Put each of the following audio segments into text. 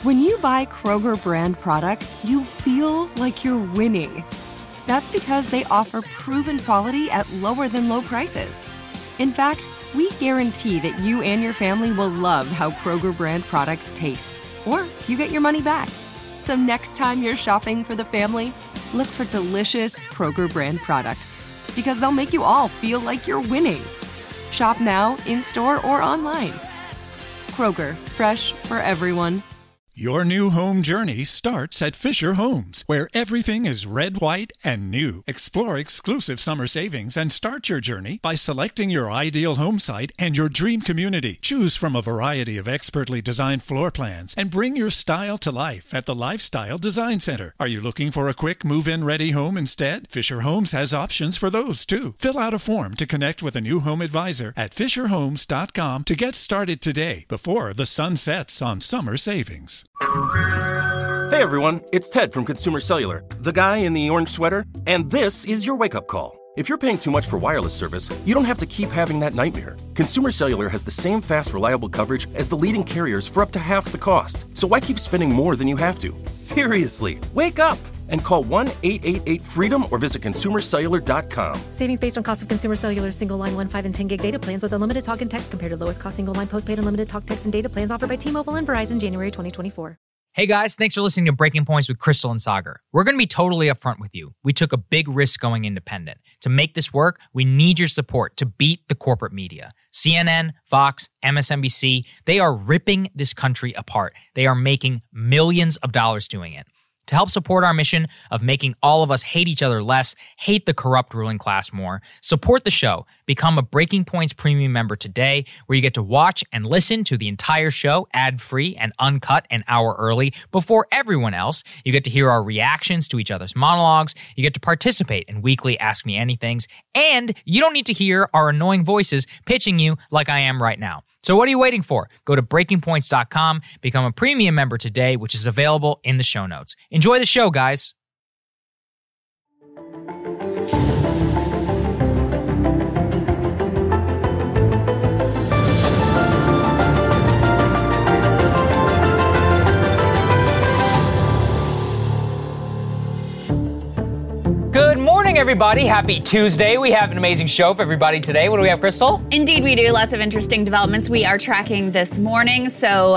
When you buy Kroger brand products, you feel like you're winning. That's because they offer proven quality at lower than low prices. In fact, we guarantee that you and your family will love how Kroger brand products taste, or you get your money back. So next time you're shopping for the family, look for delicious Kroger brand products, because they'll make you all feel like you're winning. Shop now, in-store, or online. Kroger, fresh for everyone. Your new home journey starts at Fisher Homes, where everything is red, white, and new. Explore exclusive summer savings and start your journey by selecting your ideal home site and your dream community. Choose from a variety of expertly designed floor plans and bring your style to life at the Lifestyle Design Center. Are you looking for a quick move-in ready home instead? Fisher Homes has options for those too. Fill out a form to connect with a new home advisor at fisherhomes.com to get started today before the sun sets on summer savings. Hey everyone, it's Ted from Consumer Cellular, the guy in the orange sweater, and this is your wake-up call. If you're paying too much for wireless service, you don't have to keep having that nightmare. Consumer Cellular has the same fast, reliable coverage as the leading carriers for up to half the cost. So why keep spending more than you have to? Seriously, wake up and call 1-888-FREEDOM or visit consumercellular.com. Savings based on cost of Consumer Cellular single line 1, 5, and 10 gig data plans with unlimited talk and text compared to lowest cost single line postpaid unlimited talk, text, and data plans offered by T-Mobile and Verizon January 2024. Hey guys, thanks for listening to Breaking Points with Crystal and Sagar. We're going to be totally upfront with you. We took a big risk going independent. To make this work, we need your support to beat the corporate media. CNN, Fox, MSNBC, they are ripping this country apart. They are making millions of dollars doing it. To help support our mission of making all of us hate each other less, hate the corrupt ruling class more, support the show. Become a Breaking Points premium member today, where you get to watch and listen to the entire show ad-free and uncut an hour early before everyone else. You get to hear our reactions to each other's monologues. You get to participate in weekly Ask Me Anythings. And you don't need to hear our annoying voices pitching you like I am right now. So what are you waiting for? Go to breakingpoints.com, become a premium member today, which is available in the show notes. Enjoy the show, guys. Good morning, everybody. Happy Tuesday. We have an amazing show for everybody today. What do we have, Crystal? Indeed, we do. Lots of interesting developments we are tracking this morning. So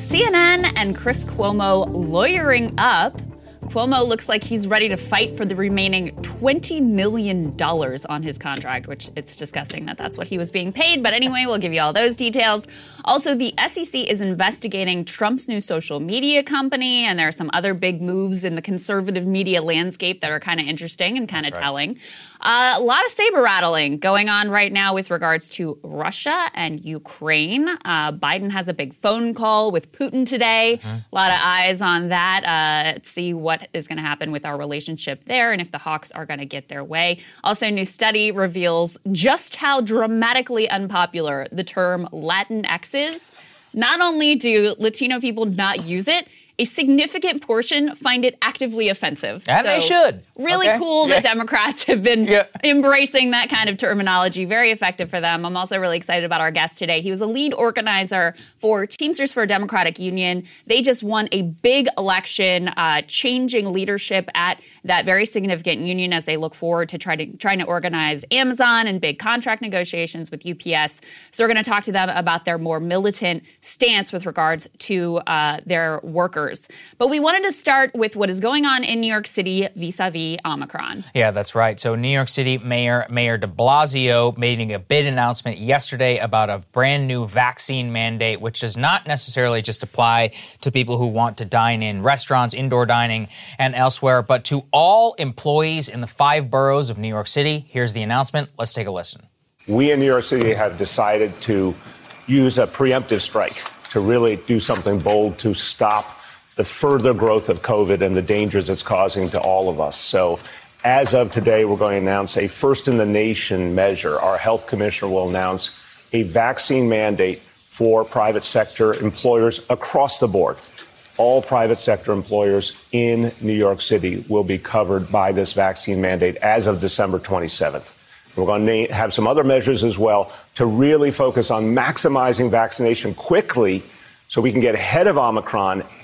CNN and Chris Cuomo lawyering up. Cuomo looks like he's ready to fight for the remaining $20 million on his contract, which it's disgusting that that's what he was being paid. But anyway, we'll give you all those details. Also, the SEC is investigating Trump's new social media company, and there are some other big moves in the conservative media landscape that are kind of interesting and kind of telling. A lot of saber rattling going on right now with regards to Russia and Ukraine. Biden has a big phone call with Putin today. A lot of eyes on that. See what is going to happen with our relationship there and if the Hawks are going to get their way. Also, a new study reveals just how dramatically unpopular the term Latinx is. Not only do Latino people not use it, a significant portion find it actively offensive. And they should. Really cool that Democrats have been embracing that kind of terminology. Very effective for them. I'm also really excited about our guest today. He was a lead organizer for Teamsters for a Democratic Union. They just won a big election, changing leadership at that very significant union as they look forward to trying to organize Amazon and big contract negotiations with UPS. So we're going to talk to them about their more militant stance with regards to their workers. But we wanted to start with what is going on in New York City vis-a-vis Omicron. Yeah, that's right. So New York City Mayor de Blasio making a big announcement yesterday about a brand new vaccine mandate, which does not necessarily just apply to people who want to dine in restaurants, indoor dining, and elsewhere, but to all employees in the 5 boroughs of New York City. Here's the announcement. Let's take a listen. We in New York City have decided to use a preemptive strike to really do something bold to stop the further growth of COVID and the dangers it's causing to all of us. So as of today, we're going to announce a first-in-the-nation measure. Our health commissioner will announce a vaccine mandate for private sector employers across the board. All private sector employers in New York City will be covered by this vaccine mandate as of December 27th. We're going to have some other measures as well to really focus on maximizing vaccination quickly so we can get ahead of Omicron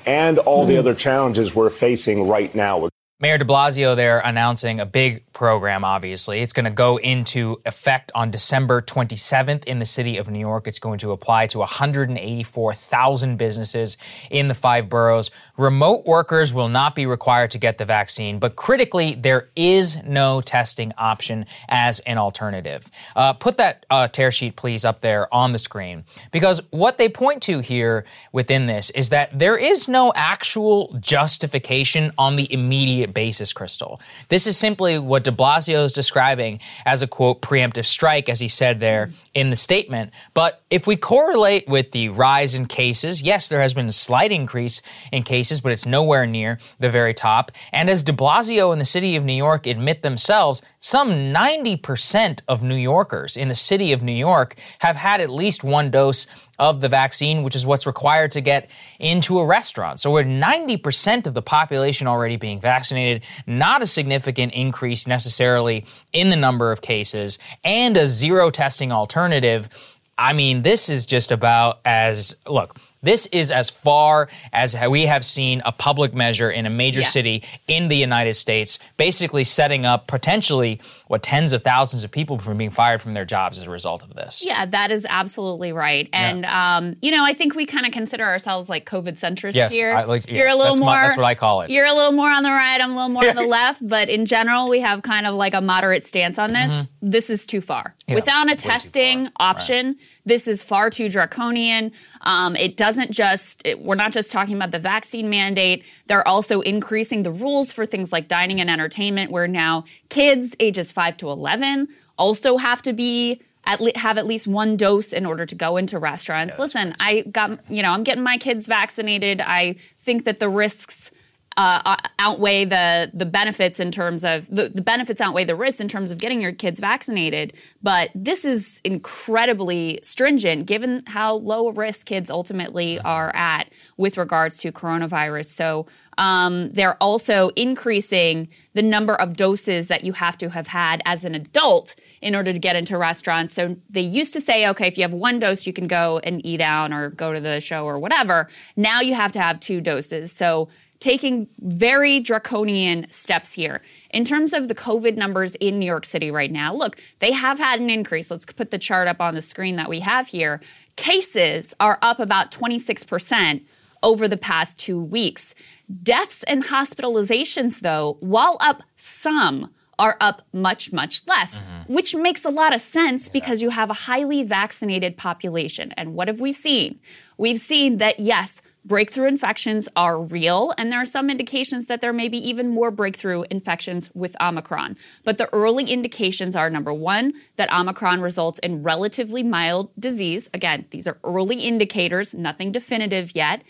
and all the other challenges we're facing right now. Mayor de Blasio there announcing a big program, obviously. It's going to go into effect on December 27th in the city of New York. It's going to apply to 184,000 businesses in the 5 boroughs. Remote workers will not be required to get the vaccine, but critically, there is no testing option as an alternative. Put that tear sheet, please, up there on the screen, because what they point to here within this is that there is no actual justification on the immediate basis, Crystal. This is simply what de Blasio is describing as a, quote, preemptive strike, as he said there in the statement. But if we correlate with the rise in cases, yes, there has been a slight increase in cases, but it's nowhere near the very top. And as de Blasio and the city of New York admit themselves, some 90% of New Yorkers in the city of New York have had at least one dose of the vaccine, which is what's required to get into a restaurant. So we're 90% of the population already being vaccinated, not a significant increase necessarily in the number of cases, and a zero testing alternative. I mean, this is just about this is as far as we have seen a public measure in a major city in the United States, basically setting up potentially tens of thousands of people from being fired from their jobs as a result of this. Yeah, that is absolutely right. And, I think we kind of consider ourselves like COVID centrists here. You're a little more. That's what I call it. You're a little more on the right. I'm a little more on the left. But in general, we have kind of like a moderate stance on this. Mm-hmm. This is too far. Yeah, without a testing option, this is far too draconian. We're not just talking about the vaccine mandate. They're also increasing the rules for things like dining and entertainment, where now kids ages 5 to 11 also have to have at least one dose in order to go into restaurants. Yeah, listen, I'm getting my kids vaccinated. I think that the risks outweigh the benefits in terms of the benefits outweigh the risks in terms of getting your kids vaccinated. But this is incredibly stringent given how low risk kids ultimately are at with regards to coronavirus. So they're also increasing the number of doses that you have to have had as an adult in order to get into restaurants. So they used to say, okay, if you have one dose, you can go and eat out or go to the show or whatever. Now you have to have 2 doses. So taking very draconian steps here. In terms of the COVID numbers in New York City right now, look, they have had an increase. Let's put the chart up on the screen that we have here. Cases are up about 26% over the past 2 weeks. Deaths and hospitalizations, though, while up some, are up much, much less, which makes a lot of sense because you have a highly vaccinated population. And what have we seen? We've seen that, yes, breakthrough infections are real, and there are some indications that there may be even more breakthrough infections with Omicron. But the early indications are, number one, that Omicron results in relatively mild disease. Again, these are early indicators, nothing definitive yet.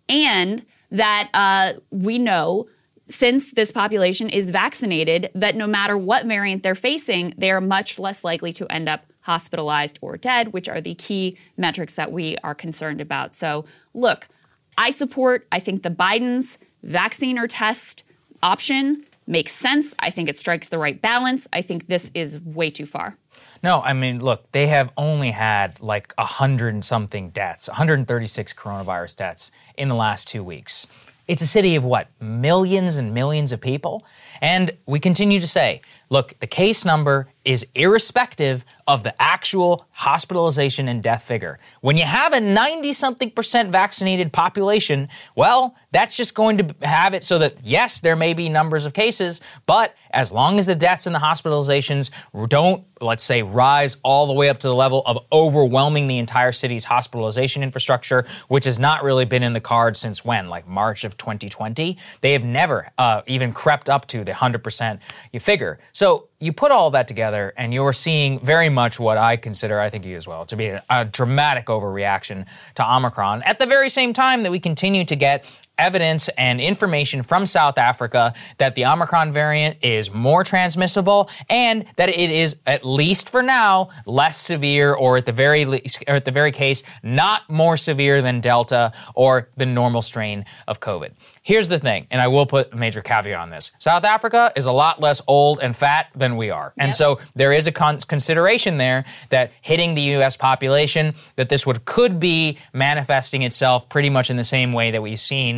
And that we know, since this population is vaccinated, that no matter what variant they're facing, they are much less likely to end up hospitalized or dead, which are the key metrics that we are concerned about. So, look, I think the Biden's vaccine or test option makes sense. I think it strikes the right balance. I think this is way too far. No, I mean, look, they have only had like 100 and something deaths, 136 coronavirus deaths in the last 2 weeks. It's a city of millions and millions of people? And we continue to say, look, the case number is irrespective of the actual hospitalization and death figure. When you have a 90-something% vaccinated population, well, that's just going to have it so that, yes, there may be numbers of cases, but as long as the deaths and the hospitalizations don't, let's say, rise all the way up to the level of overwhelming the entire city's hospitalization infrastructure, which has not really been in the cards since when, like March of 2020, they have never even crept up to the 100% figure. So you put all that together and you're seeing very much what I consider, I think you as well, to be a dramatic overreaction to Omicron at the very same time that we continue to get evidence and information from South Africa that the Omicron variant is more transmissible and that it is, at least for now, less severe or at the very case, not more severe than Delta or the normal strain of COVID. Here's the thing, and I will put a major caveat on this. South Africa is a lot less old and fat than we are. And so there is a consideration there that hitting the U.S. population, that this could be manifesting itself pretty much in the same way that we've seen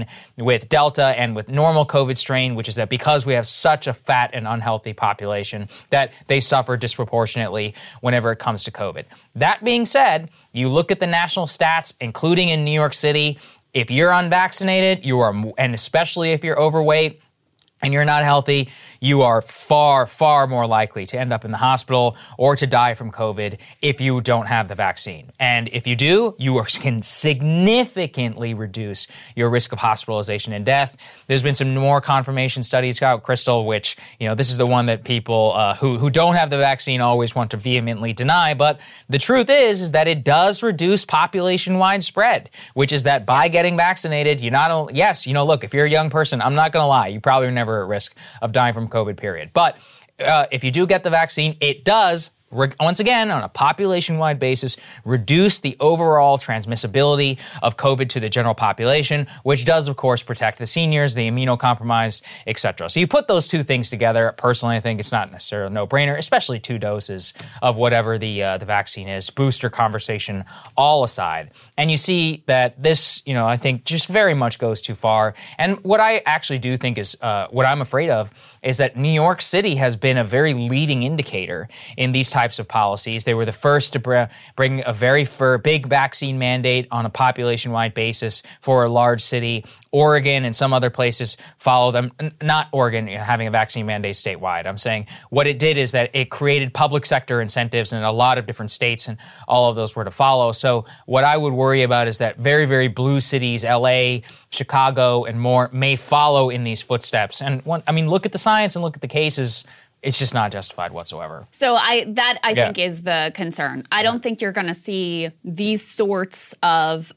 seen with Delta and with normal COVID strain, which is that because we have such a fat and unhealthy population, that they suffer disproportionately whenever it comes to COVID. That being said, you look at the national stats, including in New York City, if you're unvaccinated, and especially if you're overweight and you're not healthy, you are far, far more likely to end up in the hospital or to die from COVID if you don't have the vaccine. And if you do, you can significantly reduce your risk of hospitalization and death. There's been some more confirmation studies out, Crystal, which, this is the one that people who don't have the vaccine always want to vehemently deny. But the truth is that it does reduce population-wide spread, which is that by getting vaccinated, you not only, look, if you're a young person, I'm not going to lie, you probably were never at risk of dying from COVID, period. But if you do get the vaccine, it does, once again, on a population-wide basis, reduce the overall transmissibility of COVID to the general population, which does, of course, protect the seniors, the immunocompromised, etc. So you put those two things together. Personally, I think it's not necessarily a no-brainer, especially 2 doses of whatever the vaccine is, booster conversation all aside. And you see that this, I think just very much goes too far. And what I actually do think is, what I'm afraid of is that New York City has been a very leading indicator in these types of policies. They were the first to bring a very big vaccine mandate on a population-wide basis for a large city. Oregon and some other places follow them. Not Oregon having a vaccine mandate statewide. I'm saying what it did is that it created public sector incentives in a lot of different states, and all of those were to follow. So what I would worry about is that very, very blue cities, LA, Chicago, and more, may follow in these footsteps. And look at the science and look at the cases. It's just not justified whatsoever. So I think is the concern. I don't think you're going to see these sorts of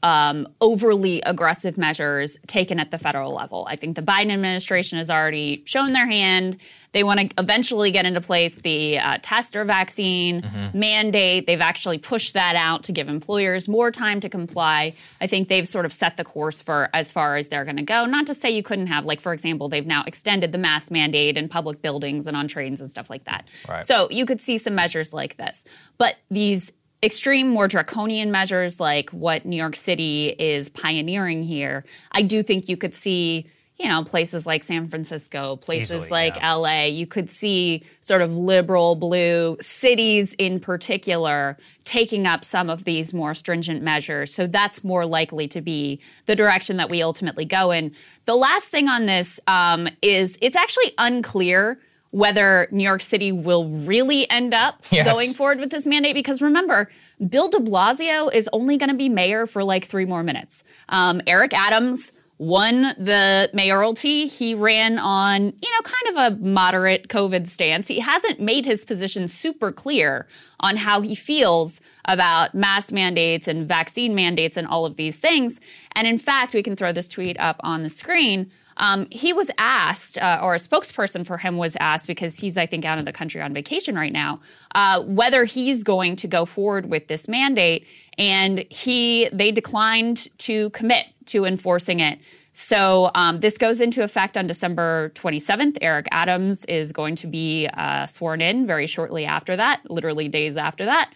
overly aggressive measures taken at the federal level. I think the Biden administration has already shown their hand. They want to eventually get into place the test or vaccine mandate. They've actually pushed that out to give employers more time to comply. I think they've sort of set the course for as far as they're going to go. Not to say you couldn't have, for example, they've now extended the mask mandate in public buildings and on trains and stuff like that. Right. So you could see some measures like this. But these extreme, more draconian measures like what New York City is pioneering here, I do think you could see places like San Francisco, places LA, you could see sort of liberal blue cities in particular taking up some of these more stringent measures. So that's more likely to be the direction that we ultimately go in. The last thing on this is it's actually unclear whether New York City will really end up going forward with this mandate. Because remember, Bill de Blasio is only going to be mayor for 3 more minutes. Eric Adams won the mayoralty. He ran on, kind of a moderate COVID stance. He hasn't made his position super clear on how he feels about mask mandates and vaccine mandates and all of these things. And in fact, we can throw this tweet up on the screen. He was asked, or a spokesperson for him was asked, because he's, I think, out of the country on vacation right now, whether he's going to go forward with this mandate. And they declined to commit to enforcing it. So this goes into effect on December 27th. Eric Adams is going to be sworn in very shortly after that, literally days after that.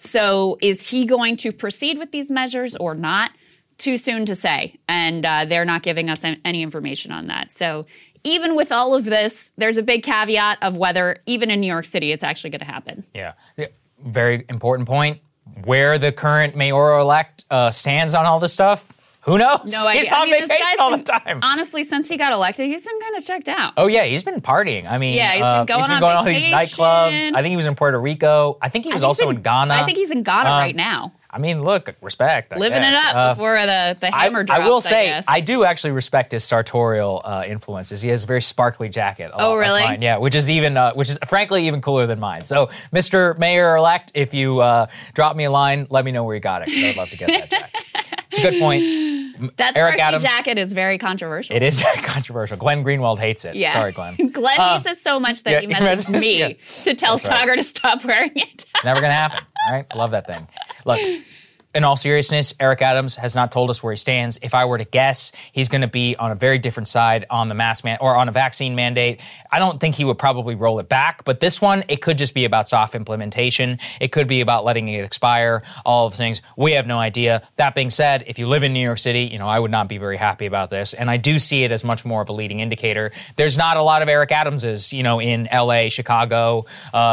So is he going to proceed with these measures or not? Too soon to say. And they're not giving us any information on that. So even with all of this, there's a big caveat of whether, even in New York City, it's actually going to happen. Yeah. Very important point. Where the current mayoral-elect stands on all this stuff, who knows? No idea. He's on vacation all the time. Honestly, since he got elected, he's been kind of checked out. Oh, yeah. He's been partying. He's been going on all these nightclubs. I think he was in Puerto Rico. I think he was also in Ghana. I think he's in Ghana right now. Look, respect. Living it up before the hammer drops, I will say, I do actually respect his sartorial influences. He has a very sparkly jacket. Oh, really? Mine. Yeah, which is frankly even cooler than mine. So, Mr. Mayor-elect, if you drop me a line, let me know where you got it. I'd love to get that jacket. It's a good point. That Eric Adams jacket is very controversial. It is very controversial. Glenn Greenwald hates it. Yeah. Sorry, Glenn. Glenn hates it so much that he messaged me to tell Saagar to stop wearing it. It's never going to happen. All right? I love that thing. Look, in all seriousness, Eric Adams has not told us where he stands. If I were to guess, he's going to be on a very different side on the or on a vaccine mandate. I don't think he would probably roll it back, but this one, it could just be about soft implementation. It could be about letting it expire, all of the things. We have no idea. That being said, if you live in New York City, I would not be very happy about this, and I do see it as much more of a leading indicator. There's not a lot of Eric Adamses, in LA, Chicago,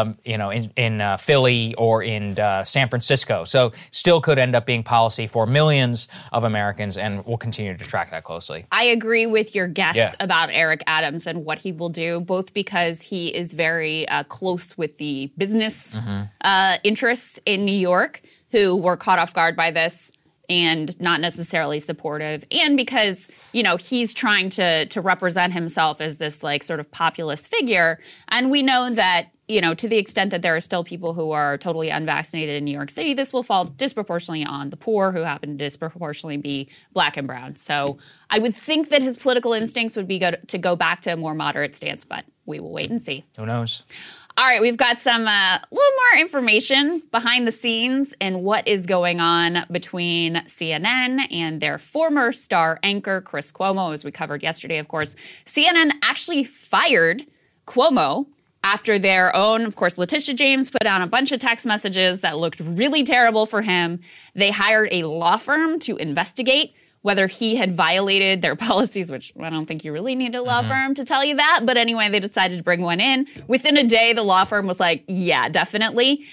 in Philly, or in San Francisco. So still could end up being policy for millions of Americans, and we'll continue to track that closely. I agree with your guess about Eric Adams and what he will do, both because he is very close with the business interests in New York who were caught off guard by this and not necessarily supportive, and because, he's trying to represent himself as this sort of populist figure. And we know that, to the extent that there are still people who are totally unvaccinated in New York City, this will fall disproportionately on the poor, who happen to disproportionately be Black and brown. So I would think that his political instincts would be to go back to a more moderate stance, but we will wait and see. Who knows? All right, we've got some little more information behind the scenes and what is going on between CNN and their former star anchor, Chris Cuomo, as we covered yesterday, of course. CNN actually fired Cuomo after their own, of course, Letitia James put out a bunch of text messages that looked really terrible for him. They hired a law firm to investigate whether he had violated their policies, which I don't think you really need a law firm to tell you that. But anyway, they decided to bring one in. Within a day, the law firm was like, yeah, definitely.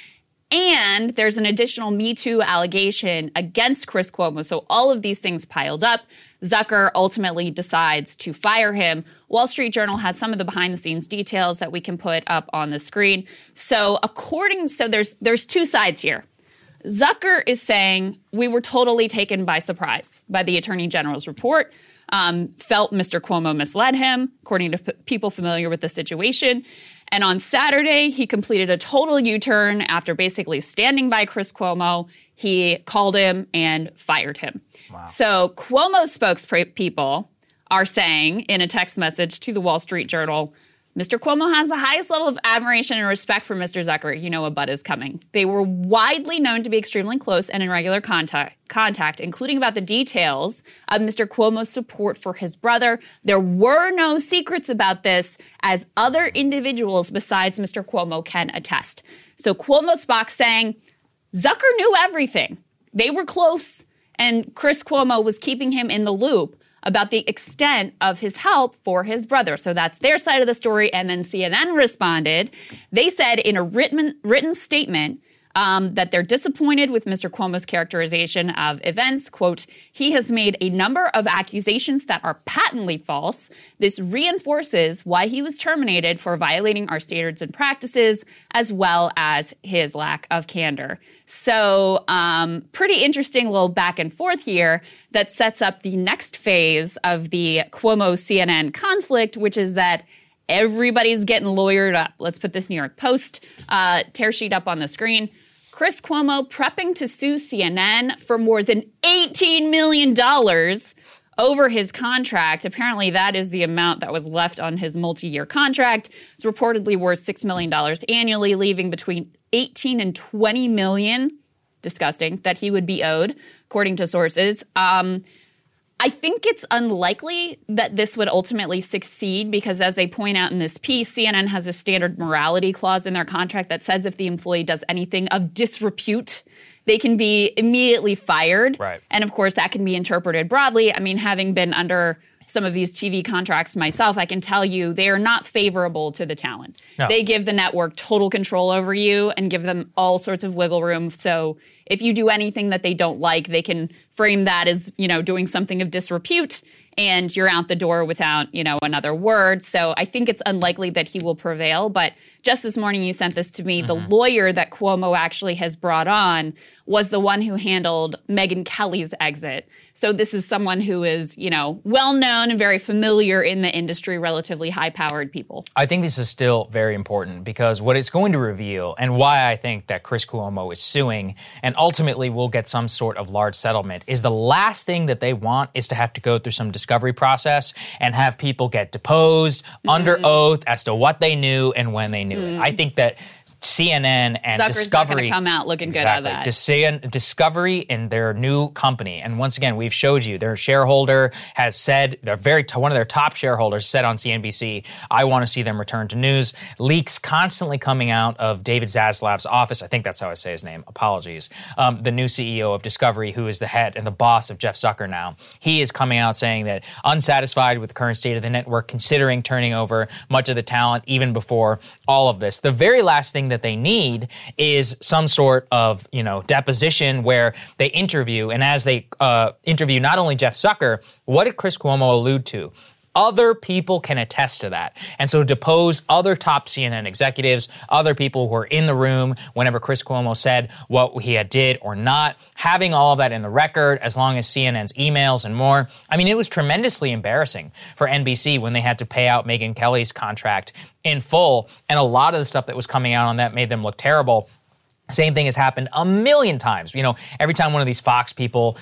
And there's an additional Me Too allegation against Chris Cuomo. So all of these things piled up. Zucker ultimately decides to fire him. Wall Street Journal has some of the behind-the-scenes details that we can put up on the screen. So there's two sides here. Zucker is saying we were totally taken by surprise by the Attorney General's report, felt Mr. Cuomo misled him, according to people familiar with the situation. And on Saturday, he completed a total U-turn after basically standing by Chris Cuomo. He called him and fired him. Wow. So Cuomo's spokespeople are saying in a text message to the Wall Street Journal, Mr. Cuomo has the highest level of admiration and respect for Mr. Zucker. You know a butt is coming. They were widely known to be extremely close and in regular contact, including about the details of Mr. Cuomo's support for his brother. There were no secrets about this, as other individuals besides Mr. Cuomo can attest. So Cuomo's box saying Zucker knew everything. They were close, and Chris Cuomo was keeping him in the loop about the extent of his help for his brother. So that's their side of the story. And then CNN responded. They said in a written statement that they're disappointed with Mr. Cuomo's characterization of events. Quote, he has made a number of accusations that are patently false. This reinforces why he was terminated for violating our standards and practices, as well as his lack of candor. So pretty interesting little back and forth here that sets up the next phase of the Cuomo-CNN conflict, which is that everybody's getting lawyered up. Let's put this New York Post tear sheet up on the screen. Chris Cuomo prepping to sue CNN for more than $18 million over his contract. Apparently, that is the amount that was left on his multi-year contract. It's reportedly worth $6 million annually, leaving between 18 and 20 million, disgusting, that he would be owed, according to sources. I think it's unlikely that this would ultimately succeed because, as they point out in this piece, CNN has a standard morality clause in their contract that says if the employee does anything of disrepute, they can be immediately fired. Right. And, of course, that can be interpreted broadly. I mean, having been under some of these TV contracts myself, I can tell you they are not favorable to the talent. No. They give the network total control over you and give them all sorts of wiggle room. So if you do anything that they don't like, they can frame that as, doing something of disrepute, and you're out the door without, another word. So I think it's unlikely that he will prevail. But just this morning, you sent this to me. Mm-hmm. The lawyer that Cuomo actually has brought on was the one who handled Megyn Kelly's exit. So this is someone who is, well-known and very familiar in the industry, relatively high-powered people. I think this is still very important because what it's going to reveal, and why I think that Chris Cuomo is suing and ultimately will get some sort of large settlement, is the last thing that they want is to have to go through some discovery process and have people get deposed under oath as to what they knew and when they knew it. I think that CNN and Zucker's Discovery. not going to come out looking good at that. Discovery and their new company. And once again, we've showed you their shareholder has said, one of their top shareholders said on CNBC, I want to see them return to news. Leaks constantly coming out of David Zaslav's office. I think that's how I say his name. Apologies. The new CEO of Discovery, who is the head and the boss of Jeff Zucker now. He is coming out saying that unsatisfied with the current state of the network, considering turning over much of the talent even before all of this. The very last thing that they need is some sort of, deposition where they interview. And as they interview not only Jeff Zucker, what did Chris Cuomo allude to? Other people can attest to that. And so depose other top CNN executives, other people who were in the room whenever Chris Cuomo said what he did or not, having all of that in the record, as long as CNN's emails and more. I mean, it was tremendously embarrassing for NBC when they had to pay out Megyn Kelly's contract in full. And a lot of the stuff that was coming out on that made them look terrible. Same thing has happened a million times. Every time one of these Fox people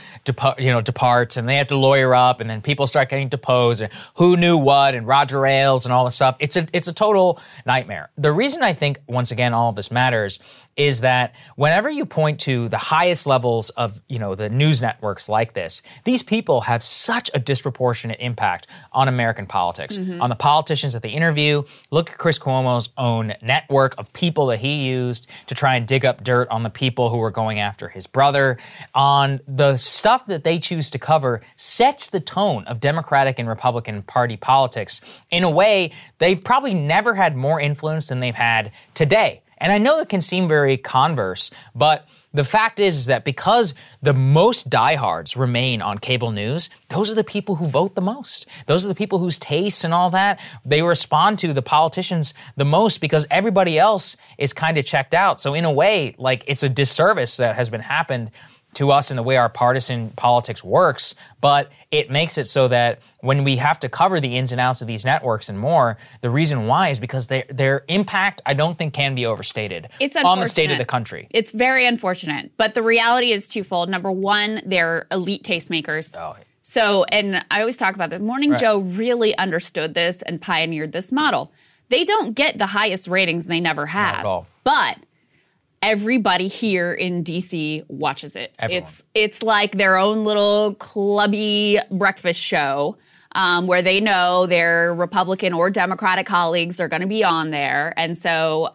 departs and they have to lawyer up and then people start getting deposed and who knew what and Roger Ailes and all this stuff. It's a total nightmare. The reason I think, once again, all of this matters is that whenever you point to the highest levels of, the news networks like this, these people have such a disproportionate impact on American politics, on the politicians that they interview. Look at Chris Cuomo's own network of people that he used to try and dig up dirt on the people who were going after his brother. On the stuff that they choose to cover sets the tone of Democratic and Republican Party politics in a way they've probably never had more influence than they've had today. And I know it can seem very converse, but the fact is that because the most diehards remain on cable news, those are the people who vote the most. Those are the people whose tastes and all that, they respond to the politicians the most because everybody else is kind of checked out. So in a way, it's a disservice that has been happened to us in the way our partisan politics works, but it makes it so that when we have to cover the ins and outs of these networks and more, the reason why is because their impact, I don't think, can be overstated on the state of the country. It's very unfortunate, but the reality is twofold. Number one, they're elite tastemakers. Oh. So, and I always talk about this, Morning Joe really understood this and pioneered this model. They don't get the highest ratings, they never have. Not at all. But everybody here in D.C. watches it. Everyone. It's like their own little clubby breakfast show where they know their Republican or Democratic colleagues are going to be on there. And so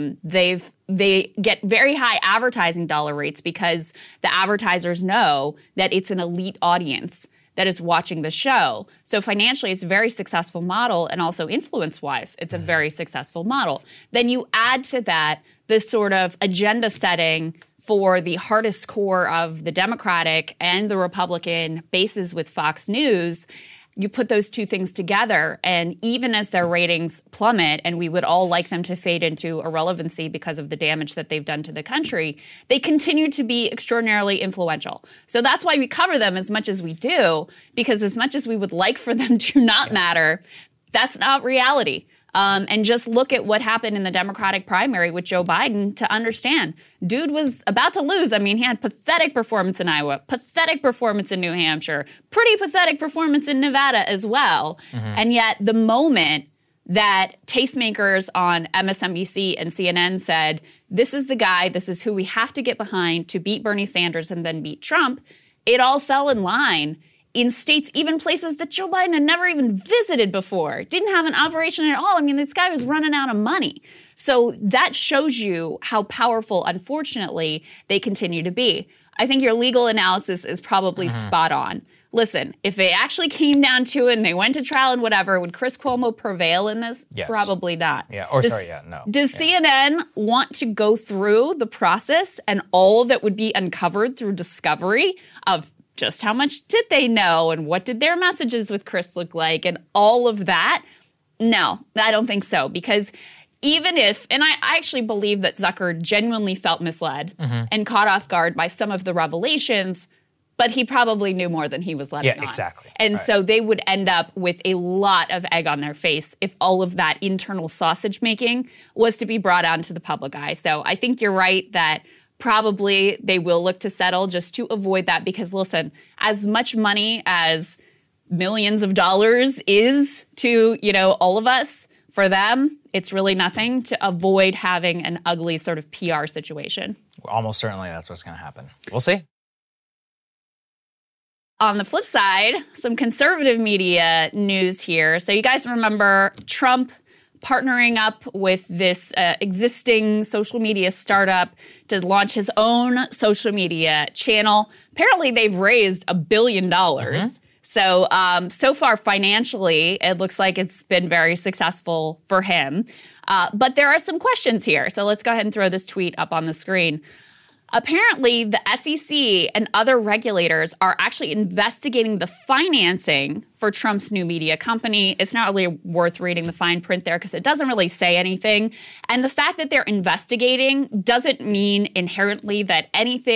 they get very high advertising dollar rates because the advertisers know that it's an elite audience that is watching the show. So financially, it's a very successful model, and also influence-wise, it's a very successful model. Then you add to that this sort of agenda setting for the hardest core of the Democratic and the Republican bases with Fox News. You put those two things together, and even as their ratings plummet, and we would all like them to fade into irrelevancy because of the damage that they've done to the country, they continue to be extraordinarily influential. So that's why we cover them as much as we do, because as much as we would like for them to not matter, that's not reality. And just look at what happened in the Democratic primary with Joe Biden to understand. Dude was about to lose. I mean, he had pathetic performance in Iowa, pathetic performance in New Hampshire, pretty pathetic performance in Nevada as well. And yet the moment that tastemakers on MSNBC and CNN said, this is the guy, this is who we have to get behind to beat Bernie Sanders and then beat Trump, it all fell in line. In states, even places that Joe Biden had never even visited before, didn't have an operation at all. I mean, this guy was running out of money. So that shows you how powerful, unfortunately, they continue to be. I think your legal analysis is probably spot on. Listen, if it actually came down to it and they went to trial and whatever, would Chris Cuomo prevail in this? Yes. Probably not. Yeah. No. Does CNN want to go through the process and all that would be uncovered through discovery of just how much did they know and what did their messages with Chris look like and all of that? No, I don't think so. Because even if, and I actually believe that Zucker genuinely felt misled and caught off guard by some of the revelations, but he probably knew more than he was letting on. Yeah, exactly. And so they would end up with a lot of egg on their face if all of that internal sausage making was to be brought out into the public eye. So I think you're right that probably they will look to settle just to avoid that because, listen, as much money as millions of dollars is to, all of us, for them, it's really nothing to avoid having an ugly sort of PR situation. Almost certainly that's what's going to happen. We'll see. On the flip side, some conservative media news here. So you guys remember Trump partnering up with this existing social media startup to launch his own social media channel. Apparently, they've raised $1 billion. So, so far financially, it looks like it's been very successful for him. But there are some questions here. So let's go ahead and throw this tweet up on the screen. Apparently, the SEC and other regulators are actually investigating the financing for Trump's new media company. It's not really worth reading the fine print there because it doesn't really say anything. And the fact that they're investigating doesn't mean inherently that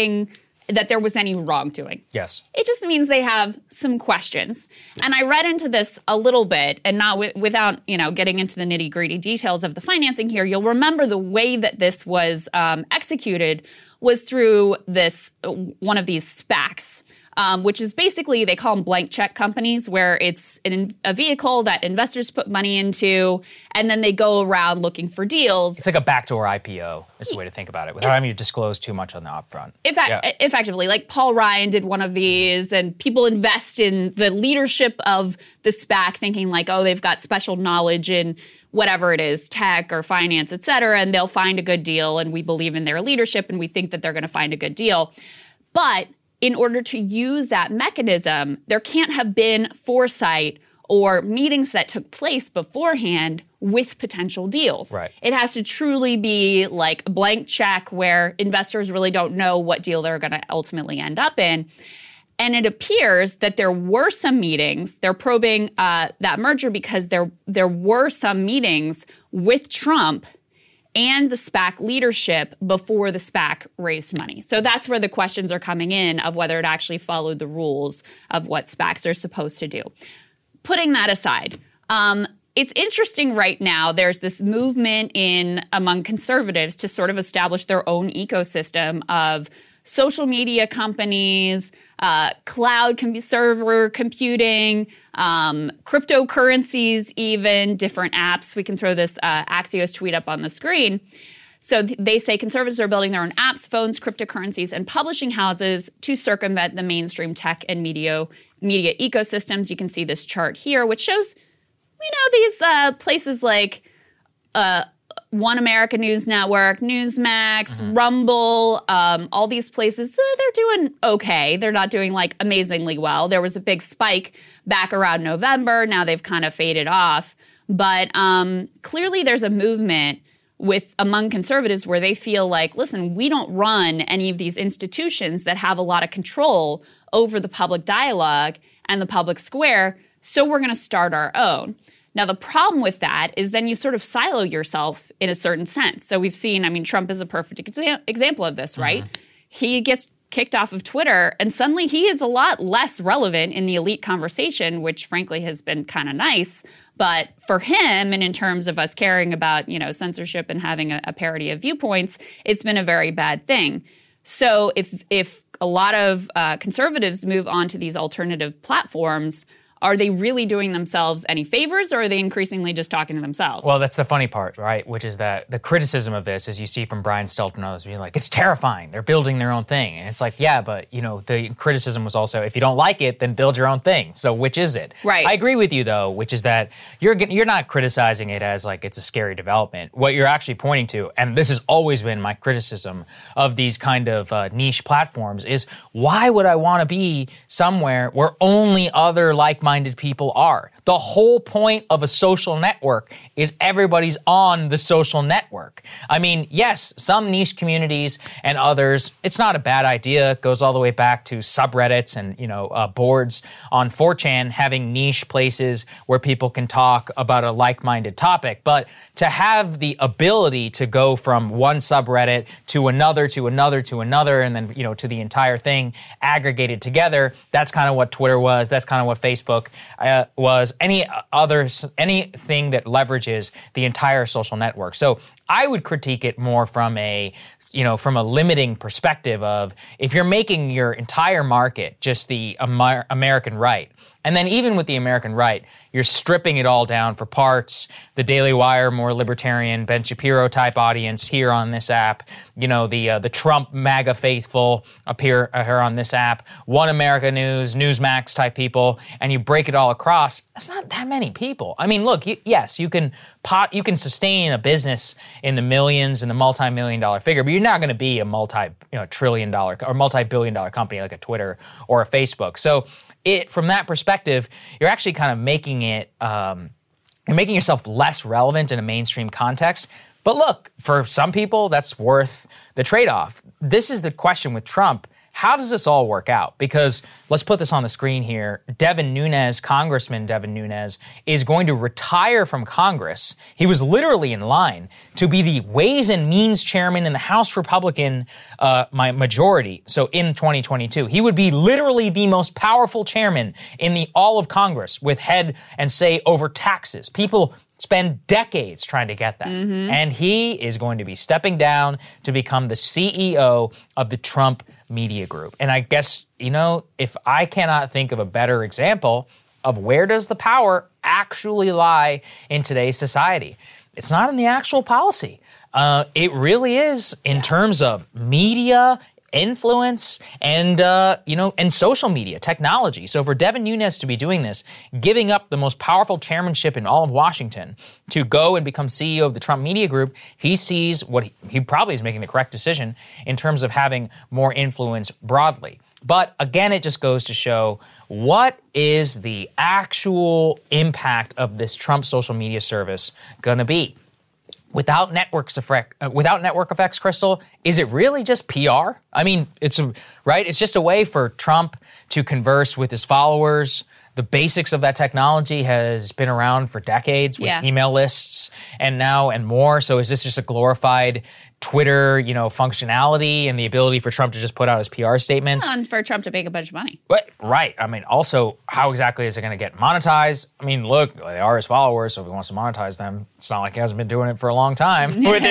there was any wrongdoing. Yes. It just means they have some questions. And I read into this a little bit, and not without getting into the nitty-gritty details of the financing here. You'll remember the way that this was executed was through one of these SPACs, which is basically, they call them blank check companies, where it's a vehicle that investors put money into, and then they go around looking for deals. It's like a backdoor IPO is the way to think about it, without having to disclose too much on the upfront. Effectively, like Paul Ryan did one of these, and people invest in the leadership of the SPAC thinking like, oh, they've got special knowledge in whatever it is, tech or finance, et cetera, and they'll find a good deal, and we believe in their leadership, and we think that they're going to find a good deal. But in order to use that mechanism, there can't have been foresight or meetings that took place beforehand with potential deals. Right. It has to truly be like a blank check where investors really don't know what deal they're going to ultimately end up in. And it appears that there were some meetings. They're probing that merger because there were some meetings with Trump and the SPAC leadership before the SPAC raised money. So that's where the questions are coming in of whether it actually followed the rules of what SPACs are supposed to do. Putting that aside, it's interesting right now. There's this movement among conservatives to sort of establish their own ecosystem of social media companies, cloud server computing, cryptocurrencies, even different apps. We can throw this Axios tweet up on the screen. So they say conservatives are building their own apps, phones, cryptocurrencies, and publishing houses to circumvent the mainstream tech and media ecosystems. You can see this chart here, which shows, these places like One America News Network, Newsmax, Rumble, all these places, they're doing okay. They're not doing like amazingly well. There was a big spike back around November. Now they've kind of faded off. But clearly there's a movement among conservatives where they feel like, listen, we don't run any of these institutions that have a lot of control over the public dialogue and the public square, so we're going to start our own. Now, the problem with that is then you sort of silo yourself in a certain sense. So we've seen, Trump is a perfect example of this, right? He gets kicked off of Twitter, and suddenly he is a lot less relevant in the elite conversation, which frankly has been kind of nice. But for him, and in terms of us caring about, censorship and having a parity of viewpoints, it's been a very bad thing. So if a lot of conservatives move on to these alternative platforms, are they really doing themselves any favors, or are they increasingly just talking to themselves? Well, that's the funny part, right? Which is that the criticism of this, as you see from Brian Stelter and others, being like, it's terrifying. They're building their own thing. And it's like, yeah, but, the criticism was also, if you don't like it, then build your own thing. So which is it? Right. I agree with you, though, which is that you're not criticizing it as like it's a scary development. What you're actually pointing to, and this has always been my criticism of these kind of niche platforms, is why would I want to be somewhere where only other like-minded people are? The whole point of a social network is everybody's on the social network. Yes, some niche communities and others, it's not a bad idea. It goes all the way back to subreddits and, boards on 4chan having niche places where people can talk about a like-minded topic. But to have the ability to go from one subreddit to another, and then, to the entire thing aggregated together, that's kind of what Twitter was. That's kind of what Facebook was. Anything that leverages the entire social network. So I would critique it more from a limiting perspective of, if you're making your entire market just the American right, And then even with the American right, you're stripping it all down for parts. The Daily Wire, more libertarian, Ben Shapiro type audience here on this app. You know, the Trump MAGA faithful appear here on this app. One America News, Newsmax type people, and you break it all across. That's not that many people. I mean, look, yes, you can sustain a business in the millions and the multi-million-dollar figure, but you're not going to be a multi-trillion-dollar or multi-billion-dollar company like a Twitter or a Facebook. So from that perspective, you're actually kind of making it, you're making yourself less relevant in a mainstream context. But look, for some people, that's worth the trade-off. This is the question with Trump. How does this all work out? Because let's put this on the screen here. Congressman Devin Nunes, is going to retire from Congress. He was literally in line to be the Ways and Means chairman in the House Republican majority. So in 2022, he would be literally the most powerful chairman in all of Congress with head and say over taxes. People spend decades trying to get that. Mm-hmm. And he is going to be stepping down to become the CEO of the Trump Media Group. And I guess, if I cannot think of a better example of where does the power actually lie in today's society, it's not in the actual policy. It really is in terms of media, influence, and social media, technology. So for Devin Nunes to be doing this, giving up the most powerful chairmanship in all of Washington to go and become CEO of the Trump Media Group, he sees what he probably is making the correct decision in terms of having more influence broadly. But again, it just goes to show what is the actual impact of this Trump social media service going to be. Without network effects, Crystal, is it really just PR? I mean, it's just a way for Trump to converse with his followers. The basics of that technology has been around for decades with email lists and more. So is this just a glorified Twitter, functionality and the ability for Trump to just put out his PR statements? And for Trump to make a bunch of money. Right. I mean, also, how exactly is it going to get monetized? I mean, look, they are his followers, so if he wants to monetize them, it's not like he hasn't been doing it for a long time with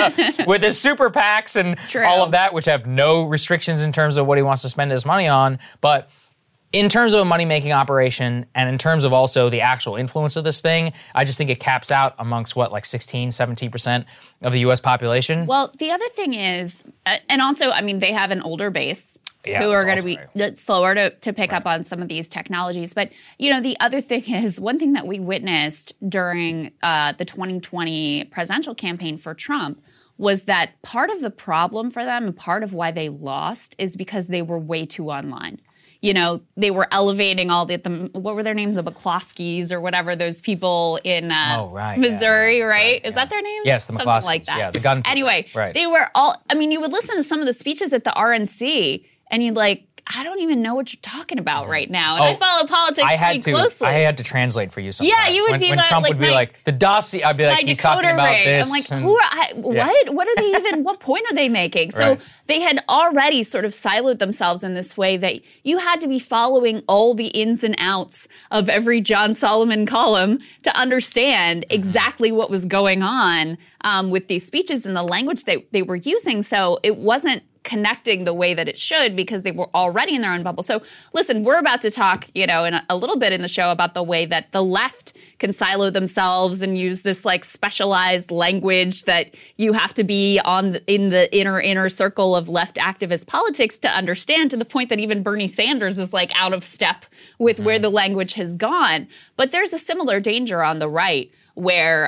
his super PACs and all of that, which have no restrictions in terms of what he wants to spend his money on. But in terms of a money-making operation and in terms of also the actual influence of this thing, I just think it caps out amongst, 16, 17% of the U.S. population? Well, the other thing is, and also, I mean, they have an older base who are going to be slower to pick up on some of these technologies. But, the other thing is, one thing that we witnessed during the 2020 presidential campaign for Trump was that part of the problem for them and part of why they lost is because they were way too online. They were elevating all the what were their names? The McCloskeys or whatever, those people in Missouri, right? Is that their name? Yes, the McCloskeys. Something like that. Yeah, the gun people. Anyway, they were all, you would listen to some of the speeches at the RNC and you'd I don't even know what you're talking about right now. And I follow politics pretty closely. I had to translate for you sometimes. Yeah, you would be when Trump would be the dossier, I'd be like, he's talking about this. I'm like, what? What are they even, what point are they making? So they had already sort of siloed themselves in this way that you had to be following all the ins and outs of every John Solomon column to understand exactly what was going on with these speeches and the language they were using. So it wasn't connecting the way that it should because they were already in their own bubble. So listen, we're about to talk, in a little bit in the show about the way that the left can silo themselves and use this specialized language that you have to be in the inner circle of left activist politics to understand, to the point that even Bernie Sanders is out of step with where the language has gone. But there's a similar danger on the right where,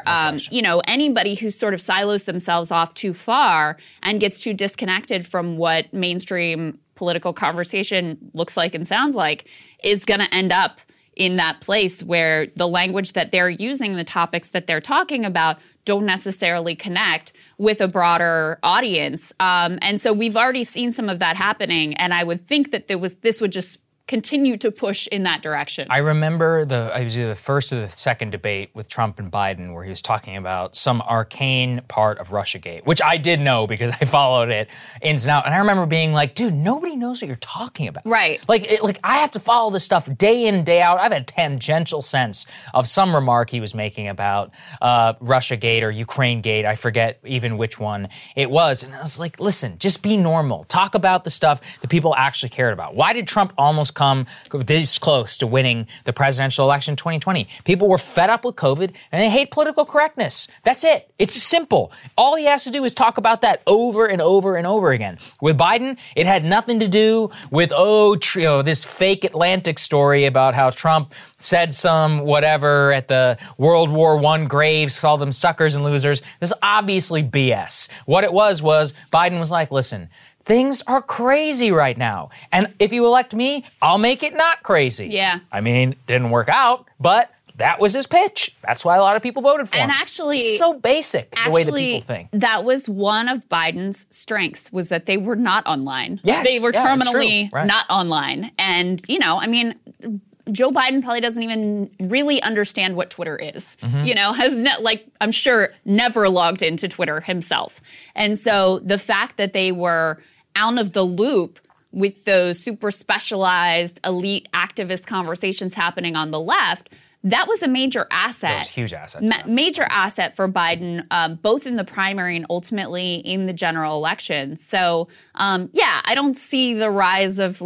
anybody who sort of silos themselves off too far and gets too disconnected from what mainstream political conversation looks like and sounds like is going to end up in that place where the language that they're using, the topics that they're talking about, don't necessarily connect with a broader audience. And so we've already seen some of that happening. And I would think that this would just continue to push in that direction. I remember it was either the first or the second debate with Trump and Biden where he was talking about some arcane part of Russiagate, which I did know because I followed it ins and out. And I remember being like, dude, nobody knows what you're talking about. Right. I have to follow this stuff day in, day out. I have a tangential sense of some remark he was making about Russiagate or Ukrainegate. I forget even which one it was. And I was like, listen, just be normal. Talk about the stuff that people actually cared about. Why did Trump almost come this close to winning the presidential election in 2020. People were fed up with COVID and they hate political correctness. That's it. It's simple. All he has to do is talk about that over and over and over again. With Biden, it had nothing to do with, this fake Atlantic story about how Trump said some whatever at the World War I graves, called them suckers and losers. This is obviously BS. What it was Biden was like, listen, things are crazy right now. And if you elect me, I'll make it not crazy. Yeah. I mean, didn't work out, but that was his pitch. That's why a lot of people voted for him. And actually, it's so basic the way that people think. That was one of Biden's strengths, was that they were not online. Yes, they were terminally right. not online. And, Joe Biden probably doesn't even really understand what Twitter is. Has I'm sure never logged into Twitter himself. And so the fact that they were out of the loop with those super specialized elite activist conversations happening on the left, that was a major asset. That was a huge asset. Major asset for Biden, both in the primary and ultimately in the general election. So, I don't see the rise of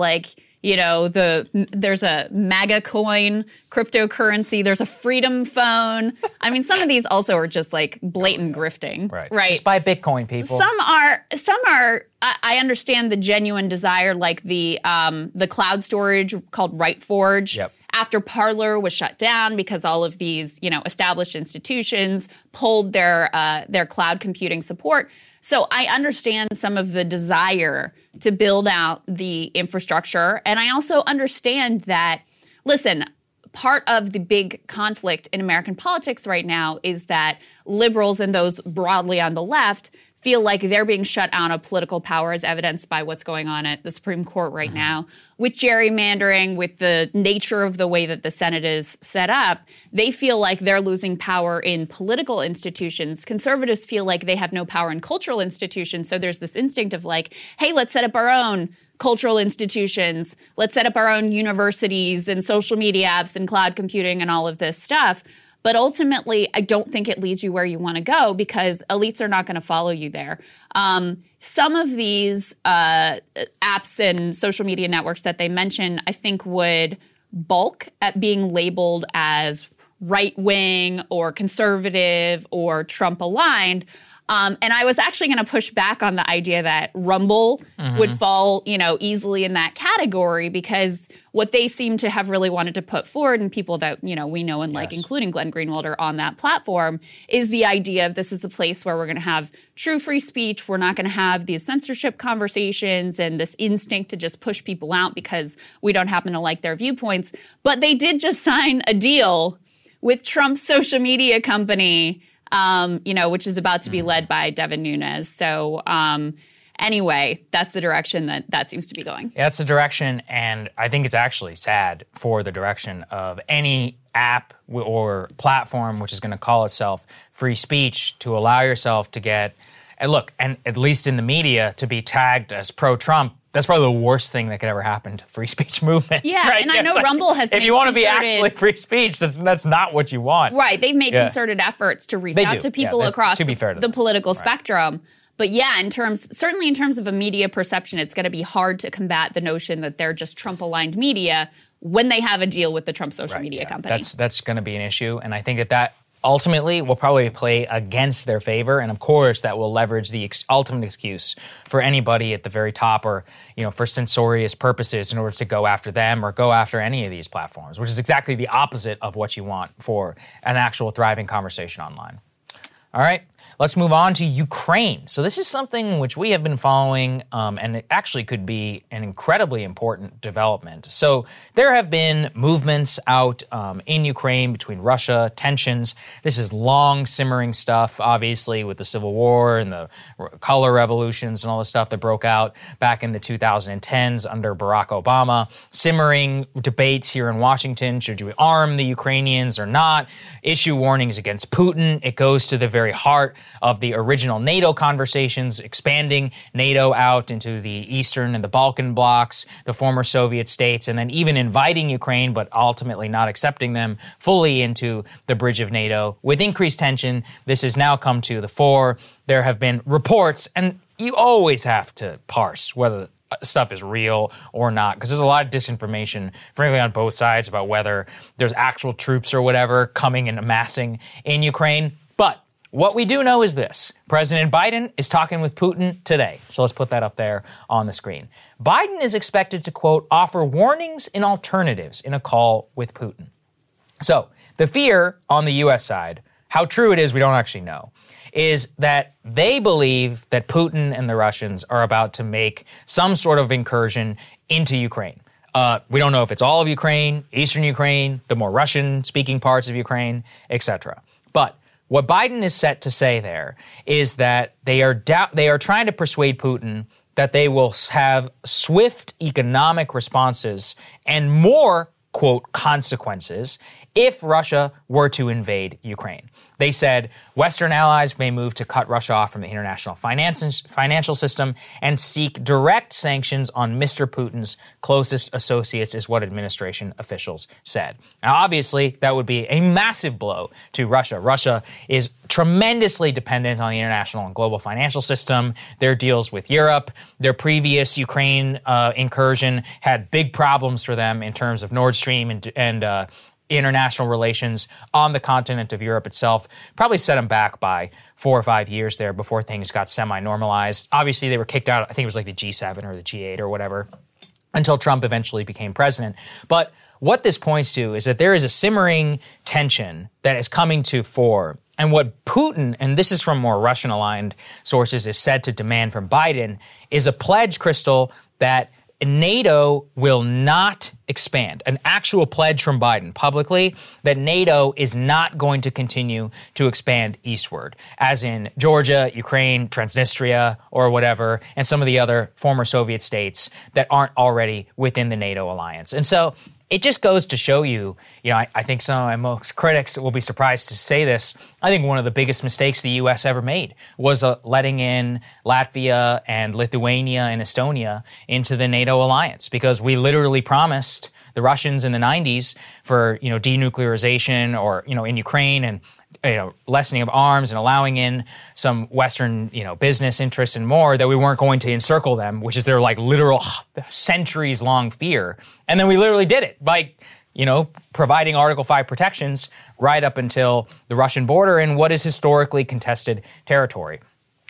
there's a MAGA coin, cryptocurrency, there's a freedom phone. I mean, some of these also are just blatant grifting. Right. Just buy Bitcoin, people. Some are, I understand the genuine desire, like the cloud storage called RightForge. Yep. After Parler was shut down because all of these, established institutions pulled their cloud computing support. So I understand some of the desire to build out the infrastructure. And I also understand that, listen, part of the big conflict in American politics right now is that liberals and those broadly on the left feel like they're being shut out of political power, as evidenced by what's going on at the Supreme Court right now. With gerrymandering, with the nature of the way that the Senate is set up, they feel like they're losing power in political institutions. Conservatives feel like they have no power in cultural institutions. So there's this instinct of hey, let's set up our own cultural institutions. Let's set up our own universities and social media apps and cloud computing and all of this stuff. But ultimately, I don't think it leads you where you want to go because elites are not going to follow you there. Some of these apps and social media networks that they mention, I think, would bulk at being labeled as right-wing or conservative or Trump-aligned. And I was actually going to push back on the idea that Rumble would fall, easily in that category because what they seem to have really wanted to put forward, and people that, we know and like, including Glenn Greenwald, are on that platform, is the idea of this is a place where we're going to have true free speech. We're not going to have these censorship conversations and this instinct to just push people out because we don't happen to like their viewpoints. But they did just sign a deal with Trump's social media company, which is about to be led by Devin Nunes. So anyway, that's the direction that seems to be going. Yeah, that's the direction, and I think it's actually sad for the direction of any app or platform which is going to call itself free speech to allow yourself to get, and at least in the media, to be tagged as pro-Trump. That's probably the worst thing that could ever happen to free speech movement. Yeah, right? and I know Rumble has if you want to be actually free speech, that's not what you want. Right, they've made concerted efforts to reach out to people across the political spectrum. But yeah, certainly in terms of a media perception, it's going to be hard to combat the notion that they're just Trump-aligned media when they have a deal with the Trump social media company. That's going to be an issue, and I think that ultimately will probably play against their favor, and of course that will leverage the ultimate excuse for anybody at the very top or, for censorious purposes in order to go after them or go after any of these platforms, which is exactly the opposite of what you want for an actual thriving conversation online. All right, let's move on to Ukraine. So this is something which we have been following, and it actually could be an incredibly important development. So there have been movements out in Ukraine between Russia, tensions. This is long simmering stuff, obviously, with the Civil War and the color revolutions and all the stuff that broke out back in the 2010s under Barack Obama. Simmering debates here in Washington. Should you arm the Ukrainians or not? Issue warnings against Putin. It goes to the very heart of the original NATO conversations, expanding NATO out into the Eastern and the Balkan blocs, the former Soviet states, and then even inviting Ukraine, but ultimately not accepting them fully into the bridge of NATO. With increased tension, this has now come to the fore. There have been reports, and you always have to parse whether stuff is real or not, because there's a lot of disinformation, frankly, on both sides about whether there's actual troops or whatever coming and amassing in Ukraine. But what we do know is this. President Biden is talking with Putin today. So let's put that up there on the screen. Biden is expected to, quote, offer warnings and alternatives in a call with Putin. So the fear on the U.S. side, how true it is, we don't actually know, is that they believe that Putin and the Russians are about to make some sort of incursion into Ukraine. We don't know if it's all of Ukraine, eastern Ukraine, the more Russian-speaking parts of Ukraine, etc. But what Biden is set to say there is that they are trying to persuade Putin that they will have swift economic responses and more, quote, consequences if Russia were to invade Ukraine. They said Western allies may move to cut Russia off from the international financial system and seek direct sanctions on Mr. Putin's closest associates, is what administration officials said. Now, obviously, that would be a massive blow to Russia. Russia is tremendously dependent on the international and global financial system. Their deals with Europe, their previous Ukraine incursion had big problems for them in terms of Nord Stream and international relations on the continent of Europe itself. Probably set them back by 4 or 5 years there before things got semi-normalized. Obviously, they were kicked out, I think it was like the G7 or the G8 or whatever, until Trump eventually became president. But what this points to is that there is a simmering tension that is coming to fore. And what Putin, and this is from more Russian-aligned sources, is said to demand from Biden is a pledge, Crystal, that NATO will not expand, an actual pledge from Biden publicly that NATO is not going to continue to expand eastward, as in Georgia, Ukraine, Transnistria, or whatever, and some of the other former Soviet states that aren't already within the NATO alliance. And so it just goes to show you, I think some of my most critics will be surprised to say this. I think one of the biggest mistakes the U.S. ever made was letting in Latvia and Lithuania and Estonia into the NATO alliance, because we literally promised the Russians in the 90s for, denuclearization or, in Ukraine and lessening of arms and allowing in some Western, business interests and more, that we weren't going to encircle them, which is their literal centuries-long fear. And then we literally did it by, providing Article 5 protections right up until the Russian border in what is historically contested territory.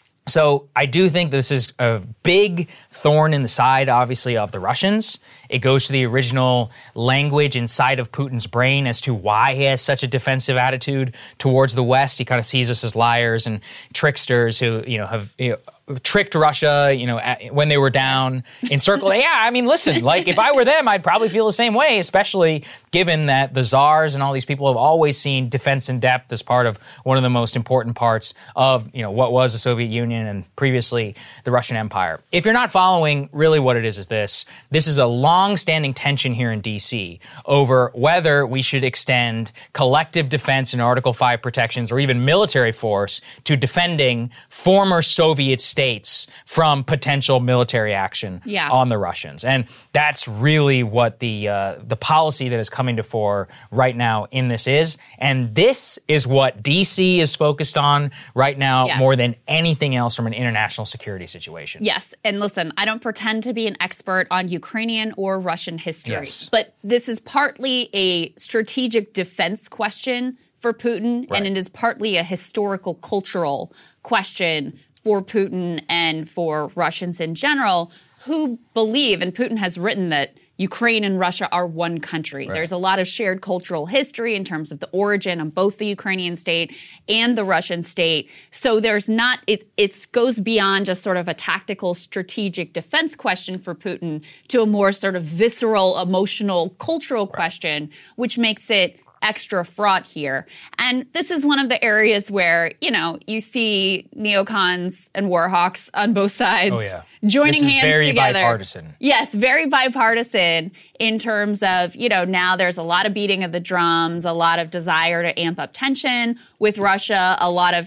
So I do think this is a big thorn in the side, obviously, of the Russians. It goes to the original language inside of Putin's brain as to why he has such a defensive attitude towards the West. He kind of sees us as liars and tricksters who, have tricked Russia, when they were down encircled. Yeah, I mean, listen, if I were them, I'd probably feel the same way, especially given that the czars and all these people have always seen defense in depth as part of one of the most important parts of, what was the Soviet Union and previously the Russian Empire. If you're not following, really what it is this is a long-standing tension here in D.C. over whether we should extend collective defense and Article 5 protections or even military force to defending former Soviet states from potential military action on the Russians. And that's really what the policy that is coming to fore right now in this is. And this is what D.C. is focused on right now more than anything else from an international security situation. Yes. And listen, I don't pretend to be an expert on Ukrainian or Russian history, but this is partly a strategic defense question for Putin, and it is partly a historical, cultural question for Putin and for Russians in general, who believe, and Putin has written that Ukraine and Russia are one country. Right. There's a lot of shared cultural history in terms of the origin of both the Ukrainian state and the Russian state. So there's not, it goes beyond just sort of a tactical strategic defense question for Putin to a more sort of visceral, emotional, cultural question, which makes it extra fraught here. And this is one of the areas where, you see neocons and warhawks on both sides joining hands very together. Bipartisan. Yes, very bipartisan in terms of, now there's a lot of beating of the drums, a lot of desire to amp up tension with Russia, a lot of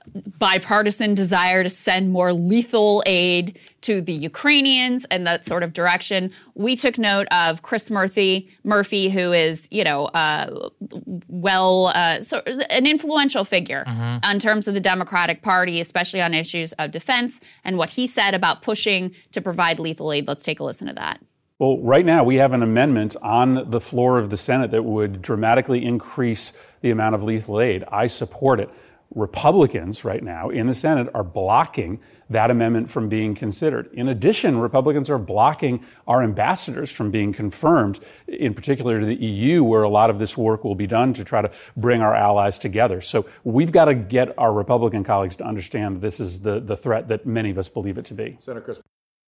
bipartisan desire to send more lethal aid to the Ukrainians and that sort of direction. We took note of Chris Murphy, who is, an influential figure in terms of the Democratic Party, especially on issues of defense, and what he said about pushing to provide lethal aid. Let's take a listen to that. Well, right now we have an amendment on the floor of the Senate that would dramatically increase the amount of lethal aid. I support it. Republicans right now in the Senate are blocking that amendment from being considered. In addition, Republicans are blocking our ambassadors from being confirmed, in particular to the EU, where a lot of this work will be done to try to bring our allies together. So we've got to get our Republican colleagues to understand this is the threat that many of us believe it to be. Senator Chris.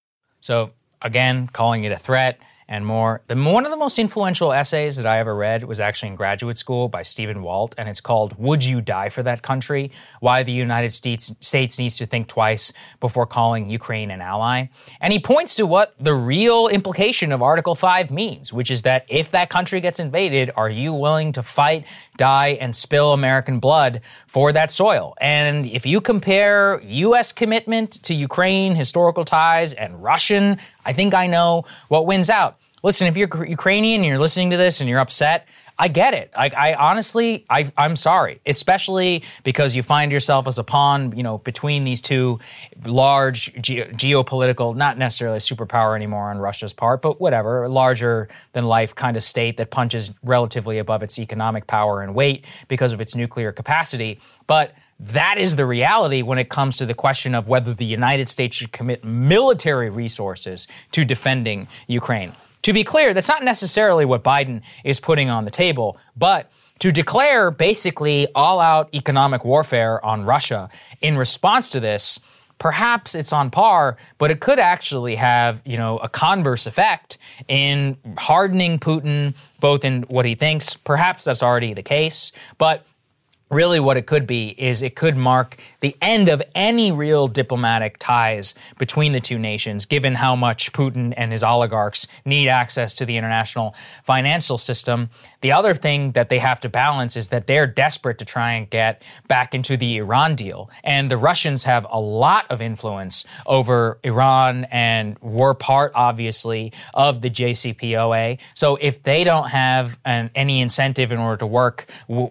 So again, calling it a threat and more. One of the most influential essays that I ever read was actually in graduate school by Stephen Walt, and it's called Would You Die for That Country? Why the United States Needs to Think Twice Before Calling Ukraine an Ally. And he points to what the real implication of Article 5 means, which is that if that country gets invaded, are you willing to fight, die, and spill American blood for that soil? And if you compare U.S. commitment to Ukraine, historical ties, and Russian, I think I know what wins out. Listen, if you're Ukrainian and you're listening to this and you're upset, I get it. I honestly, I'm sorry, especially because you find yourself as a pawn, between these two large geopolitical, not necessarily a superpower anymore on Russia's part, but whatever, larger than life kind of state that punches relatively above its economic power and weight because of its nuclear capacity. But that is the reality when it comes to the question of whether the United States should commit military resources to defending Ukraine. To be clear, that's not necessarily what Biden is putting on the table, but to declare basically all-out economic warfare on Russia in response to this, perhaps it's on par, but it could actually have, a converse effect in hardening Putin, both in what he thinks. Perhaps that's already the case, but really what it could be is it could mark the end of any real diplomatic ties between the two nations, given how much Putin and his oligarchs need access to the international financial system. The other thing that they have to balance is that they're desperate to try and get back into the Iran deal. And the Russians have a lot of influence over Iran and were part, obviously, of the JCPOA. So if they don't have any incentive in order to work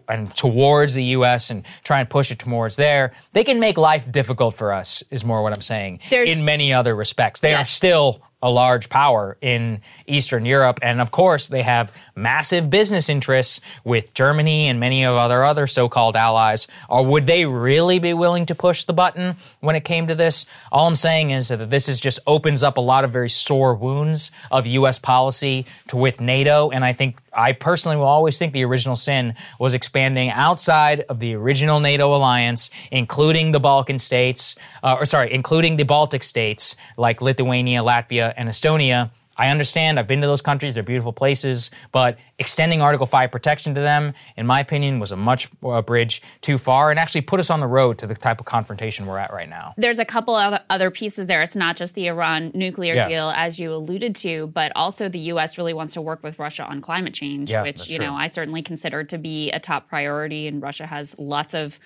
towards the U.S. and try and push it towards there, they can make life difficult for us, is more what I'm saying, in many other respects. They are still a large power in Eastern Europe. And of course, they have massive business interests with Germany and many of other so-called allies. Or would they really be willing to push the button when it came to this? All I'm saying is that this just opens up a lot of very sore wounds of U.S. policy with NATO. And I personally will always think the original sin was expanding outside of the original NATO alliance, including the Balkan states, including the Baltic states like Lithuania, Latvia, and Estonia. I understand. I've been to those countries. They're beautiful places. But extending Article 5 protection to them, in my opinion, was a bridge too far and actually put us on the road to the type of confrontation we're at right now. There's a couple of other pieces there. It's not just the Iran nuclear deal, as you alluded to, but also the U.S. really wants to work with Russia on climate change, which, I certainly consider to be a top priority. And Russia has lots of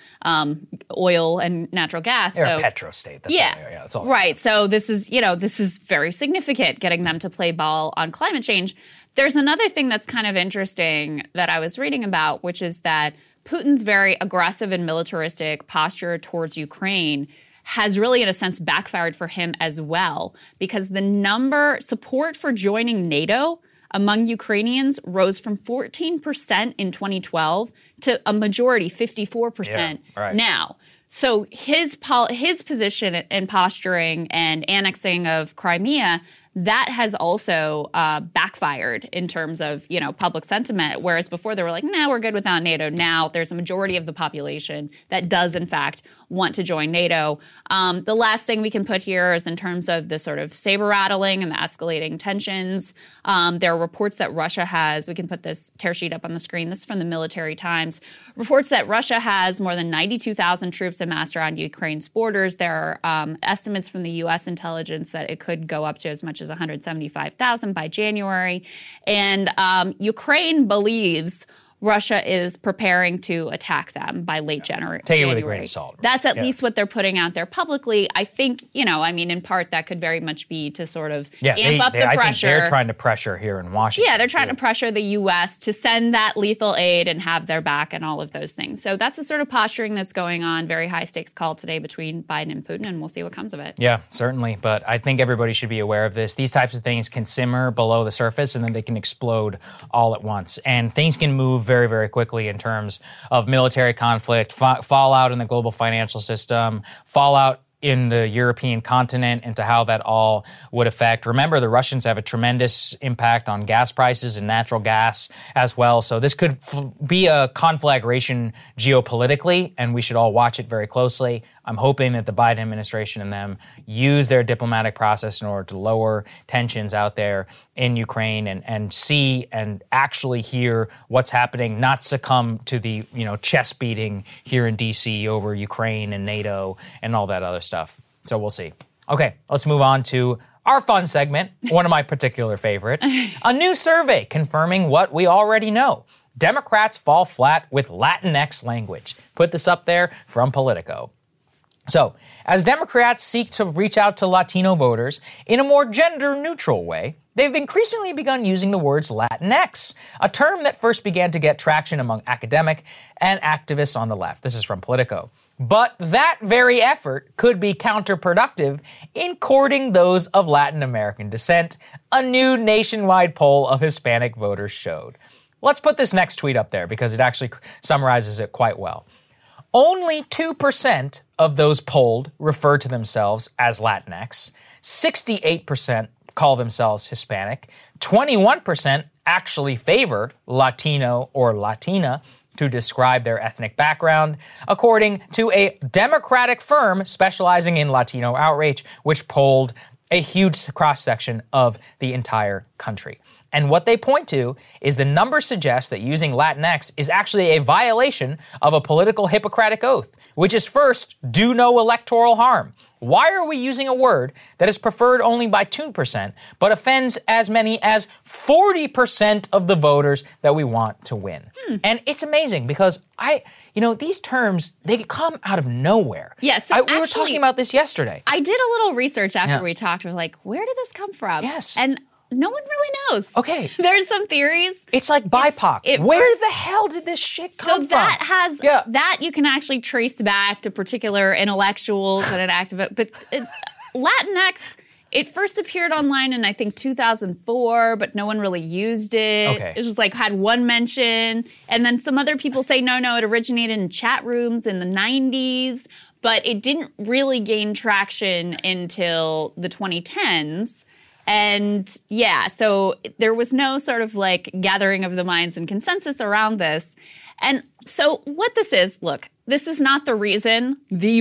oil and natural gas. They're a petrostate. That's all. Right. So this is very significant, getting them to play ball on climate change. There's another thing that's kind of interesting that I was reading about, which is that Putin's very aggressive and militaristic posture towards Ukraine has really, in a sense, backfired for him as well, because the support for joining NATO among Ukrainians rose from 14% in 2012 to a majority, 54% now. So his position and posturing and annexing of Crimea, that has also backfired in terms of, public sentiment, whereas before they were like, no, we're good without NATO. Now there's a majority of the population that does, in fact, want to join NATO. The last thing we can put here is in terms of the sort of saber rattling and the escalating tensions. There are reports that Russia has, we can put this tear sheet up on the screen, this is from the Military Times, reports that Russia has more than 92,000 troops amassed around Ukraine's borders. There are estimates from the U.S. intelligence that it could go up to as much as 175,000 by January. And Ukraine believes Russia is preparing to attack them by late January. Take it with a grain of salt. That's at least what they're putting out there publicly. I think, in part that could very much be to sort of amp up the pressure. I think they're trying to pressure here in Washington. Yeah, they're trying to pressure the U.S. to send that lethal aid and have their back and all of those things. So that's the sort of posturing that's going on. Very high stakes call today between Biden and Putin, and we'll see what comes of it. Yeah, certainly. But I think everybody should be aware of this. These types of things can simmer below the surface and then they can explode all at once. And things can move very, very quickly in terms of military conflict, fallout in the global financial system, fallout in the European continent, into how that all would affect. Remember, the Russians have a tremendous impact on gas prices and natural gas as well. So this could be a conflagration geopolitically, and we should all watch it very closely. I'm hoping that the Biden administration and them use their diplomatic process in order to lower tensions out there in Ukraine and see and actually hear what's happening, not succumb to the chest beating here in D.C. over Ukraine and NATO and all that other stuff. So we'll see. Okay, let's move on to our fun segment, one of my particular favorites. A new survey confirming what we already know. Democrats fall flat with Latinx language. Put this up there from Politico. So, as Democrats seek to reach out to Latino voters in a more gender-neutral way, they've increasingly begun using the words Latinx, a term that first began to get traction among academic and activists on the left. This is from Politico. But that very effort could be counterproductive in courting those of Latin American descent, a new nationwide poll of Hispanic voters showed. Let's put this next tweet up there because it actually summarizes it quite well. Only 2% of those polled refer to themselves as Latinx, 68% call themselves Hispanic, 21% actually favor Latino or Latina to describe their ethnic background, according to a Democratic firm specializing in Latino outreach, which polled a huge cross-section of the entire country. And what they point to is the numbers suggest that using Latinx is actually a violation of a political Hippocratic oath, which is first, do no electoral harm. Why are we using a word that is preferred only by 2%, but offends as many as 40% of the voters that we want to win? And it's amazing because these terms, they come out of nowhere. Yeah, so we were talking about this yesterday. I did a little research after we talked. We're like, where did this come from? Yes. And no one really knows. Okay. There's some theories. It's like BIPOC. Where the hell did this shit come from? So that you can actually trace back to particular intellectuals and an activist. But Latinx, it first appeared online in, I think, 2004, but no one really used it. Okay. It was had one mention. And then some other people say, no, it originated in chat rooms in the 90s. But it didn't really gain traction until the 2010s. And so there was no sort of gathering of the minds and consensus around this. And so what this is, look, this is not the reason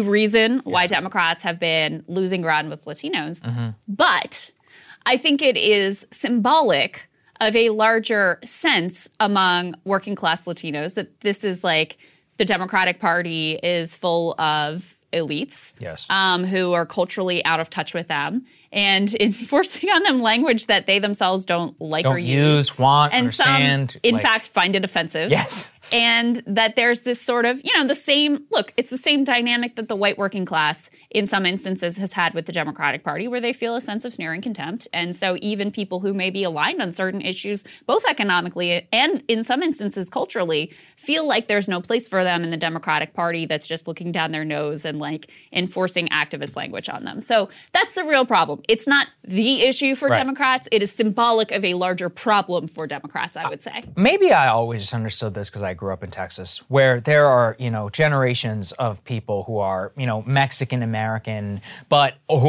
why Democrats have been losing ground with Latinos. Mm-hmm. But I think it is symbolic of a larger sense among working class Latinos that this is the Democratic Party is full of elites who are culturally out of touch with them and enforcing on them language that they themselves don't like or use, want, and understand. Some, in fact, find it offensive. Yes. And that there's this sort of, it's the same dynamic that the white working class in some instances has had with the Democratic Party, where they feel a sense of sneering contempt. And so even people who may be aligned on certain issues, both economically and in some instances culturally, feel like there's no place for them in the Democratic Party that's just looking down their nose and enforcing activist language on them. So that's the real problem. It's not the issue for Democrats. It is symbolic of a larger problem for Democrats, I would say. Maybe I always understood this because I grew up in Texas, where there are, generations of people who are, Mexican American, but who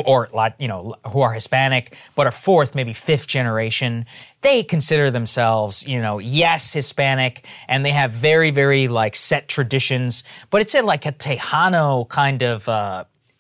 are Hispanic, but are fourth, maybe fifth generation. They consider themselves, Hispanic, and they have very, very set traditions, but it's a Tejano kind of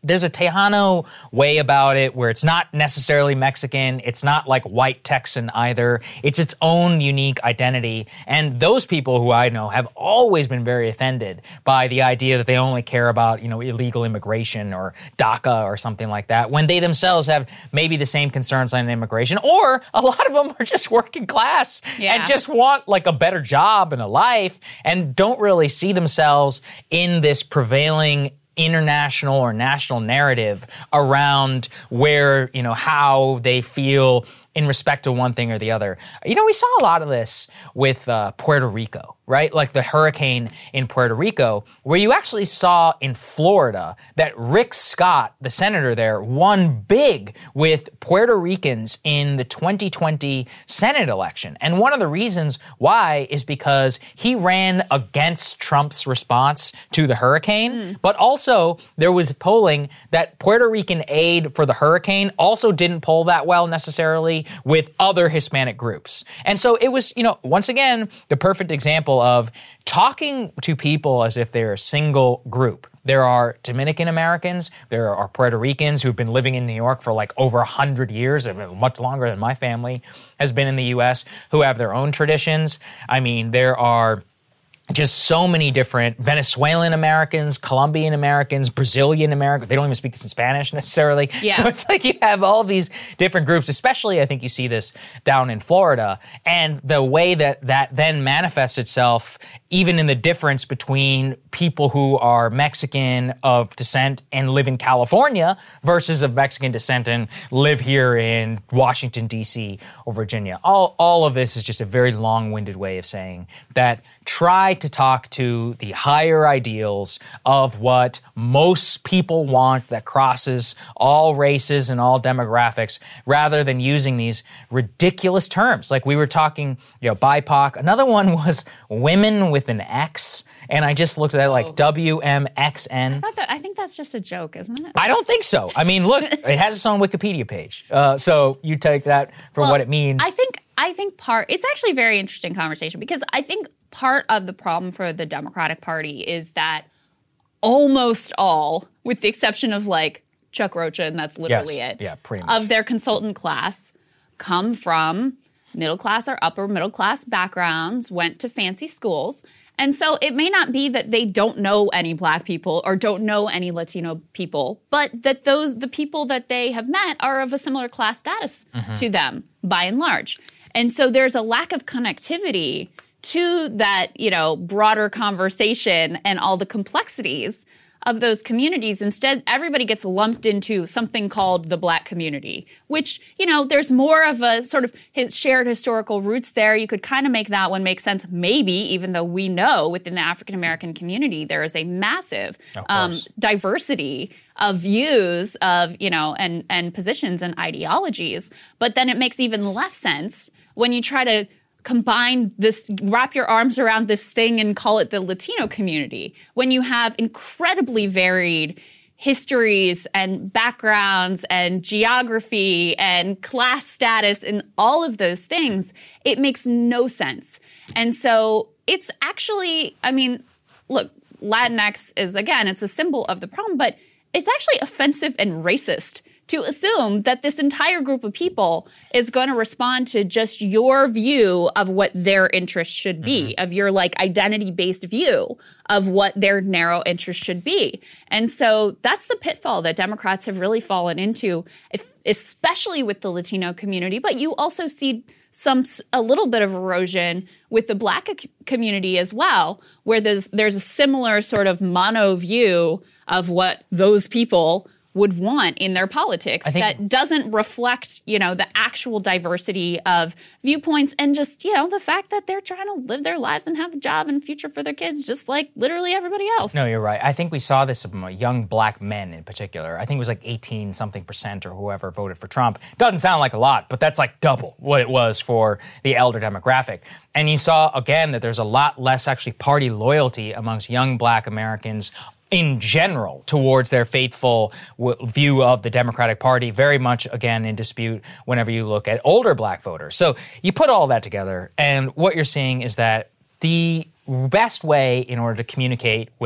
there's a Tejano way about it where it's not necessarily Mexican. It's not like white Texan either. It's its own unique identity. And those people who I know have always been very offended by the idea that they only care about, illegal immigration or DACA or something like that, when they themselves have maybe the same concerns on immigration, or a lot of them are just working class and just want like a better job and a life and don't really see themselves in this prevailing international or national narrative around where, how they feel in respect to one thing or the other. We saw a lot of this with Puerto Rico, right? Like the hurricane in Puerto Rico, where you actually saw in Florida that Rick Scott, the senator there, won big with Puerto Ricans in the 2020 Senate election. And one of the reasons why is because he ran against Trump's response to the hurricane, but also there was polling that Puerto Rican aid for the hurricane also didn't poll that well necessarily with other Hispanic groups. And so it was, once again, the perfect example of talking to people as if they're a single group. There are Dominican Americans, there are Puerto Ricans who've been living in New York for like over 100 years, much longer than my family has been in the U.S., who have their own traditions. I mean, there are just so many different Venezuelan Americans, Colombian Americans, Brazilian Americans. They don't even speak Spanish necessarily. Yeah. So it's like you have all these different groups, especially I think you see this down in Florida. And the way that then manifests itself, even in the difference between people who are Mexican of descent and live in California versus of Mexican descent and live here in Washington, D.C. or Virginia. All of this is just a very long-winded way of saying that try to talk to the higher ideals of what most people want that crosses all races and all demographics, rather than using these ridiculous terms. Like we were talking, BIPOC. Another one was women with an X, and I just looked at it like WMXN. I think that's just a joke, isn't it? I don't think so. I mean, look, it has its own Wikipedia page. So you take that for what it means. I think it's actually a very interesting conversation, because I think part of the problem for the Democratic Party is that almost all, with the exception of like Chuck Rocha, and that's literally it, pretty much, of their consultant class come from middle class or upper middle class backgrounds, went to fancy schools. And so it may not be that they don't know any Black people or don't know any Latino people, but that the people that they have met are of a similar class status to them, by and large. And so there's a lack of connectivity to that, broader conversation and all the complexities of those communities. Instead, everybody gets lumped into something called the Black community, which, there's more of a sort of shared historical roots there. You could kind of make that one make sense, maybe, even though we know within the African American community there is a massive diversity of views of, and positions and ideologies. But then it makes even less sense when you try to combine this, wrap your arms around this thing and call it the Latino community, when you have incredibly varied histories and backgrounds and geography and class status and all of those things. It makes no sense. And so it's actually, look, Latinx is, again, it's a symbol of the problem, but it's actually offensive and racist to assume that this entire group of people is going to respond to just your view of what their interests should be, of your identity-based view of what their narrow interests should be. And so that's the pitfall that Democrats have really fallen into, especially with the Latino community. But you also see a little bit of erosion with the Black community as well, where there's a similar sort of mono view of what those people would want in their politics that doesn't reflect, the actual diversity of viewpoints and just, the fact that they're trying to live their lives and have a job and future for their kids, just like literally everybody else. No, you're right. I think we saw this from young Black men in particular. I think it was like 18-something% or whoever voted for Trump. Doesn't sound like a lot, but that's like double what it was for the elder demographic. And you saw, again, that there's a lot less actually party loyalty amongst young Black Americans in general towards their faithful view of the Democratic Party, very much, again, in dispute whenever you look at older Black voters. So you put all that together, and what you're seeing is that the best way in order to communicate with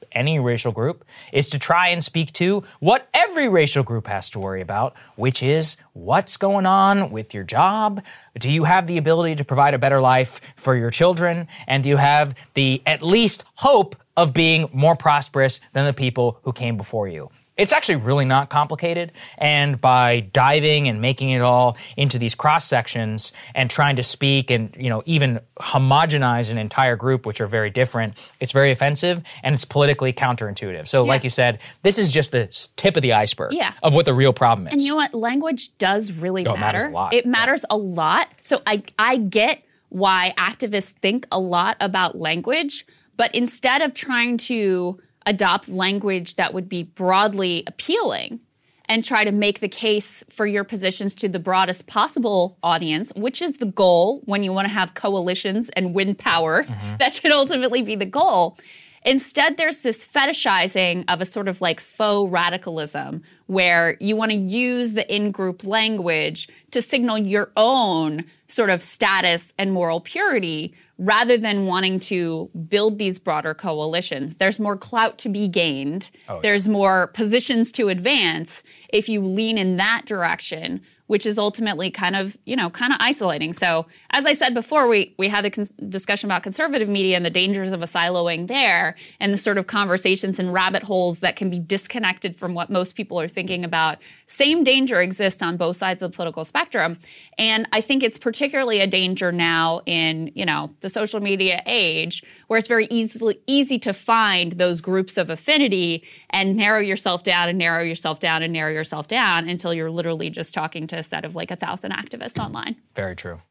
any racial group is to try and speak to what every racial group has to worry about, which is what's going on with your job? Do you have the ability to provide a better life for your children? And do you have the at least hope of being more prosperous than the people who came before you? It's actually really not complicated, and by diving and making it all into these cross sections and trying to speak and, even homogenize an entire group, which are very different, it's very offensive and it's politically counterintuitive. So like you said, this is just the tip of the iceberg of what the real problem is. And you know what? Language does really matter. It matters a lot. It matters a lot. So I get why activists think a lot about language, but instead of trying to adopt language that would be broadly appealing and try to make the case for your positions to the broadest possible audience, which is the goal when you want to have coalitions and win power. That should ultimately be the goal. Instead, there's this fetishizing of a sort of like faux radicalism where you want to use the in-group language to signal your own sort of status and moral purity rather than wanting to build these broader coalitions. There's more clout to be gained. There's more positions to advance if you lean in that direction, which is ultimately kind of isolating. So as I said before, we had the discussion about conservative media and the dangers of a siloing there and the sort of conversations and rabbit holes that can be disconnected from what most people are thinking about. Same danger exists on both sides of the political spectrum. And I think it's particularly a danger now in, the social media age where it's very easy to find those groups of affinity and narrow yourself down and narrow yourself down and narrow yourself down until you're literally just talking to a set of like 1,000 activists online. Very true.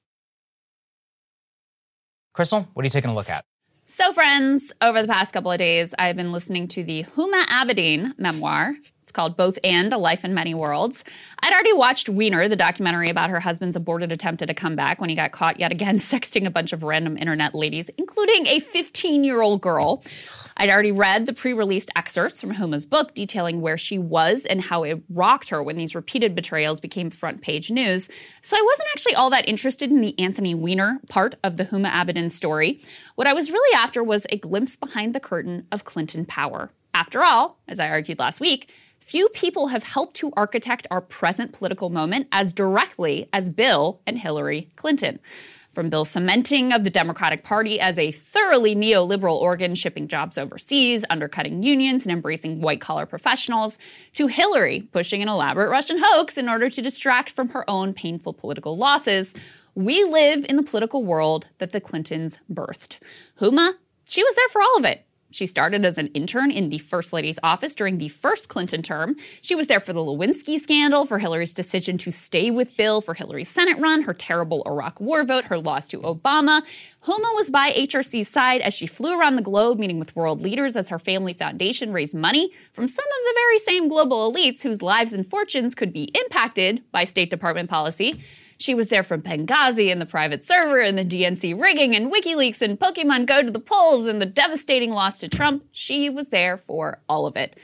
Crystal, what are you taking a look at? So friends, over the past couple of days, I've been listening to the Huma Abedin memoir. It's called Both and: A Life in Many Worlds. I'd already watched Wiener, the documentary about her husband's aborted attempt at a comeback when he got caught yet again sexting a bunch of random internet ladies, including a 15-year-old girl. I'd already read the pre-released excerpts from Huma's book detailing where she was and how it rocked her when these repeated betrayals became front-page news. So I wasn't actually all that interested in the Anthony Weiner part of the Huma Abedin story. What I was really after was a glimpse behind the curtain of Clinton power. After all, as I argued last week, few people have helped to architect our present political moment as directly as Bill and Hillary Clinton. From Bill's cementing of the Democratic Party as a thoroughly neoliberal organ shipping jobs overseas, undercutting unions, and embracing white-collar professionals, to Hillary pushing an elaborate Russian hoax in order to distract from her own painful political losses, we live in the political world that the Clintons birthed. Huma, she was there for all of it. She started as an intern in the First Lady's office during the first Clinton term. She was there for the Lewinsky scandal, for Hillary's decision to stay with Bill, for Hillary's Senate run, her terrible Iraq war vote, her loss to Obama. Huma was by HRC's side as she flew around the globe meeting with world leaders as her family foundation raised money from some of the very same global elites whose lives and fortunes could be impacted by State Department policy. She was there from Benghazi and the private server and the DNC rigging and WikiLeaks and Pokemon Go to the polls and the devastating loss to Trump. She was there for all of it.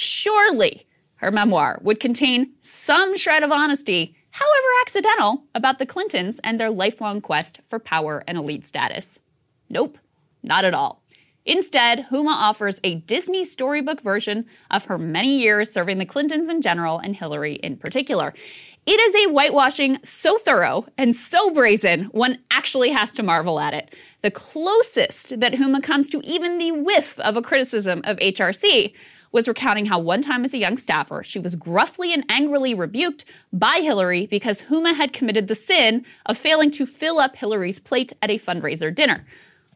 Surely her memoir would contain some shred of honesty, however accidental, about the Clintons and their lifelong quest for power and elite status. Nope, not at all. Instead, Huma offers a Disney storybook version of her many years serving the Clintons in general and Hillary in particular. It is a whitewashing so thorough and so brazen, one actually has to marvel at it. The closest that Huma comes to even the whiff of a criticism of HRC was recounting how one time as a young staffer, she was gruffly and angrily rebuked by Hillary because Huma had committed the sin of failing to fill up Hillary's plate at a fundraiser dinner.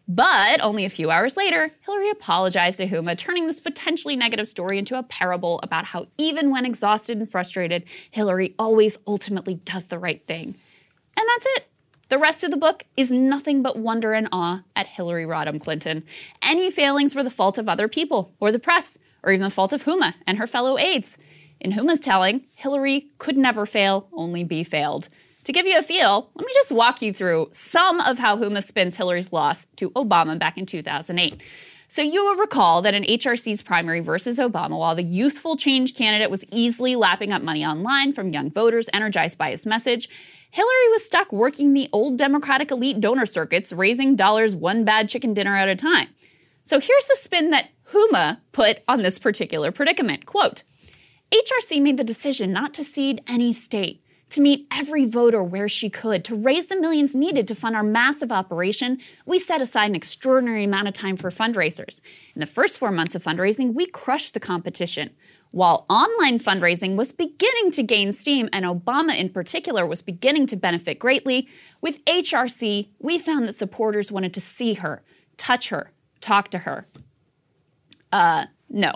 But only a few hours later, Hillary apologized to Huma, turning this potentially negative story into a parable about how even when exhausted and frustrated, Hillary always ultimately does the right thing. And that's it. The rest of the book is nothing but wonder and awe at Hillary Rodham Clinton. Any failings were the fault of other people, or the press, or even the fault of Huma and her fellow aides. In Huma's telling, Hillary could never fail, only be failed. To give you a feel, let me just walk you through some of how Huma spins Hillary's loss to Obama back in 2008. So you will recall that in HRC's primary versus Obama, while the youthful change candidate was easily lapping up money online from young voters energized by his message, Hillary was stuck working the old Democratic elite donor circuits, raising dollars one bad chicken dinner at a time. So here's the spin that Huma put on this particular predicament. Quote, HRC made the decision not to cede any state, to meet every voter where she could, to raise the millions needed to fund our massive operation. We set aside an extraordinary amount of time for fundraisers. In the first 4 months of fundraising, we crushed the competition. While online fundraising was beginning to gain steam, and Obama in particular was beginning to benefit greatly, with HRC, we found that supporters wanted to see her, touch her, talk to her. No.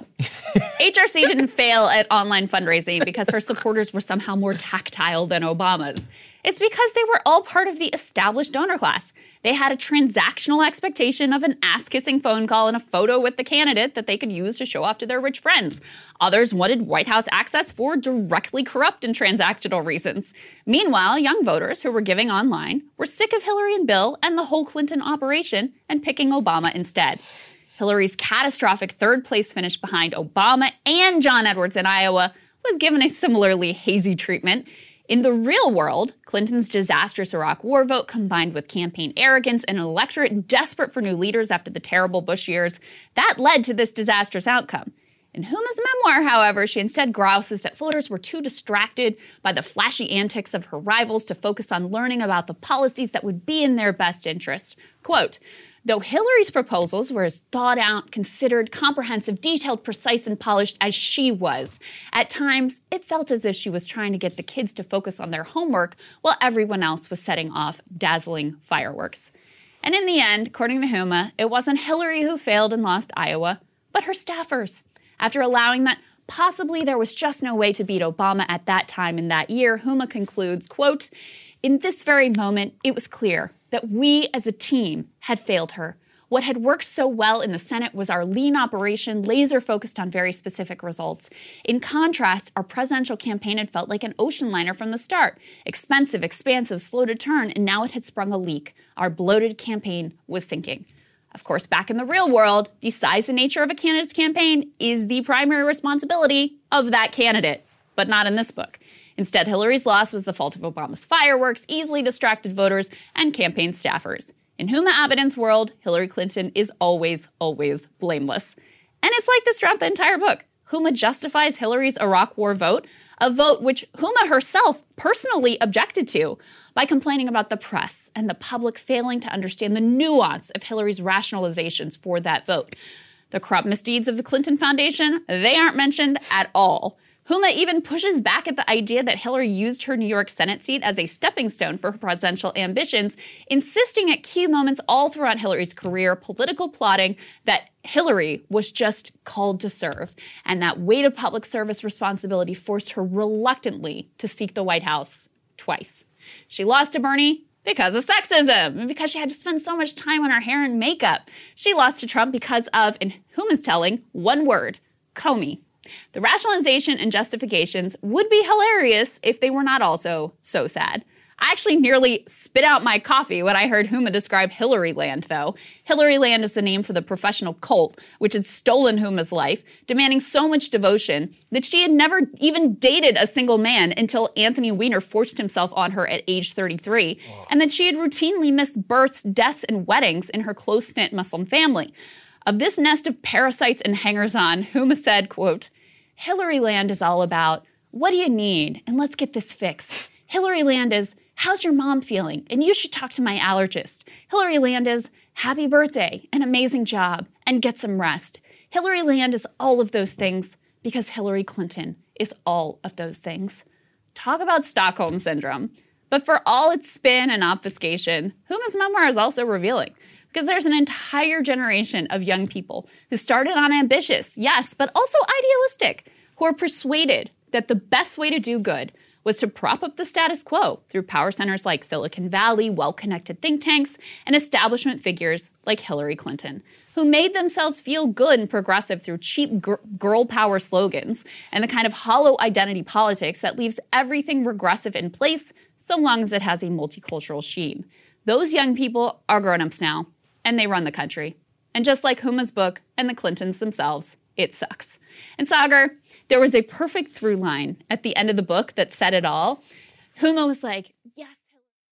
HRC didn't fail at online fundraising because her supporters were somehow more tactile than Obama's. It's because they were all part of the established donor class. They had a transactional expectation of an ass-kissing phone call and a photo with the candidate that they could use to show off to their rich friends. Others wanted White House access for directly corrupt and transactional reasons. Meanwhile, young voters who were giving online were sick of Hillary and Bill and the whole Clinton operation and picking Obama instead. Hillary's catastrophic third-place finish behind Obama and John Edwards in Iowa was given a similarly hazy treatment. In the real world, Clinton's disastrous Iraq War vote combined with campaign arrogance and an electorate desperate for new leaders after the terrible Bush years, that led to this disastrous outcome. In Huma's memoir, however, she instead grouses that voters were too distracted by the flashy antics of her rivals to focus on learning about the policies that would be in their best interest. Quote, though Hillary's proposals were as thought out, considered, comprehensive, detailed, precise, and polished as she was, at times it felt as if she was trying to get the kids to focus on their homework while everyone else was setting off dazzling fireworks. And in the end, according to Huma, it wasn't Hillary who failed and lost Iowa, but her staffers. After allowing that possibly there was just no way to beat Obama at that time in that year, Huma concludes, quote, in this very moment, it was clear that we as a team had failed her. What had worked so well in the Senate was our lean operation, laser focused on very specific results. In contrast, our presidential campaign had felt like an ocean liner from the start. Expensive, expansive, slow to turn, and now it had sprung a leak. Our bloated campaign was sinking. Of course, back in the real world, the size and nature of a candidate's campaign is the primary responsibility of that candidate, but not in this book. Instead, Hillary's loss was the fault of Obama's fireworks, easily distracted voters, and campaign staffers. In Huma Abedin's world, Hillary Clinton is always, always blameless. And it's like this throughout the entire book. Huma justifies Hillary's Iraq War vote, a vote which Huma herself personally objected to, by complaining about the press and the public failing to understand the nuance of Hillary's rationalizations for that vote. The corrupt misdeeds of the Clinton Foundation, they aren't mentioned at all. Huma even pushes back at the idea that Hillary used her New York Senate seat as a stepping stone for her presidential ambitions, insisting at key moments all throughout Hillary's career, political plotting, that Hillary was just called to serve, and that weight of public service responsibility forced her reluctantly to seek the White House twice. She lost to Bernie because of sexism, and because she had to spend so much time on her hair and makeup. She lost to Trump because of, in Huma's telling, one word, Comey. The rationalization and justifications would be hilarious if they were not also so sad. I actually nearly spit out my coffee when I heard Huma describe Hillaryland, though. Hillaryland is the name for the professional cult which had stolen Huma's life, demanding so much devotion that she had never even dated a single man until Anthony Weiner forced himself on her at age 33, and that she had routinely missed births, deaths, and weddings in her close-knit Muslim family. Of this nest of parasites and hangers-on, Huma said, quote, Hillaryland is all about, what do you need? And let's get this fixed. Hillaryland is, how's your mom feeling? And you should talk to my allergist. Hillaryland is, happy birthday, an amazing job, and get some rest. Hillaryland is all of those things because Hillary Clinton is all of those things. Talk about Stockholm Syndrome. But for all its spin and obfuscation, Huma's memoir is also revealing. Because there's an entire generation of young people who started on ambitious, yes, but also idealistic, who are persuaded that the best way to do good was to prop up the status quo through power centers like Silicon Valley, well-connected think tanks, and establishment figures like Hillary Clinton, who made themselves feel good and progressive through cheap girl power slogans and the kind of hollow identity politics that leaves everything regressive in place so long as it has a multicultural sheen. Those young people are grown-ups now, and they run the country. And just like Huma's book and the Clintons themselves, it sucks. And Sagar, there was a perfect through line at the end of the book that said it all. Huma was like, yes,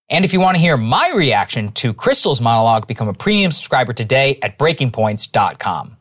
And if you want to hear my reaction to Crystal's monologue, become a premium subscriber today at breakingpoints.com.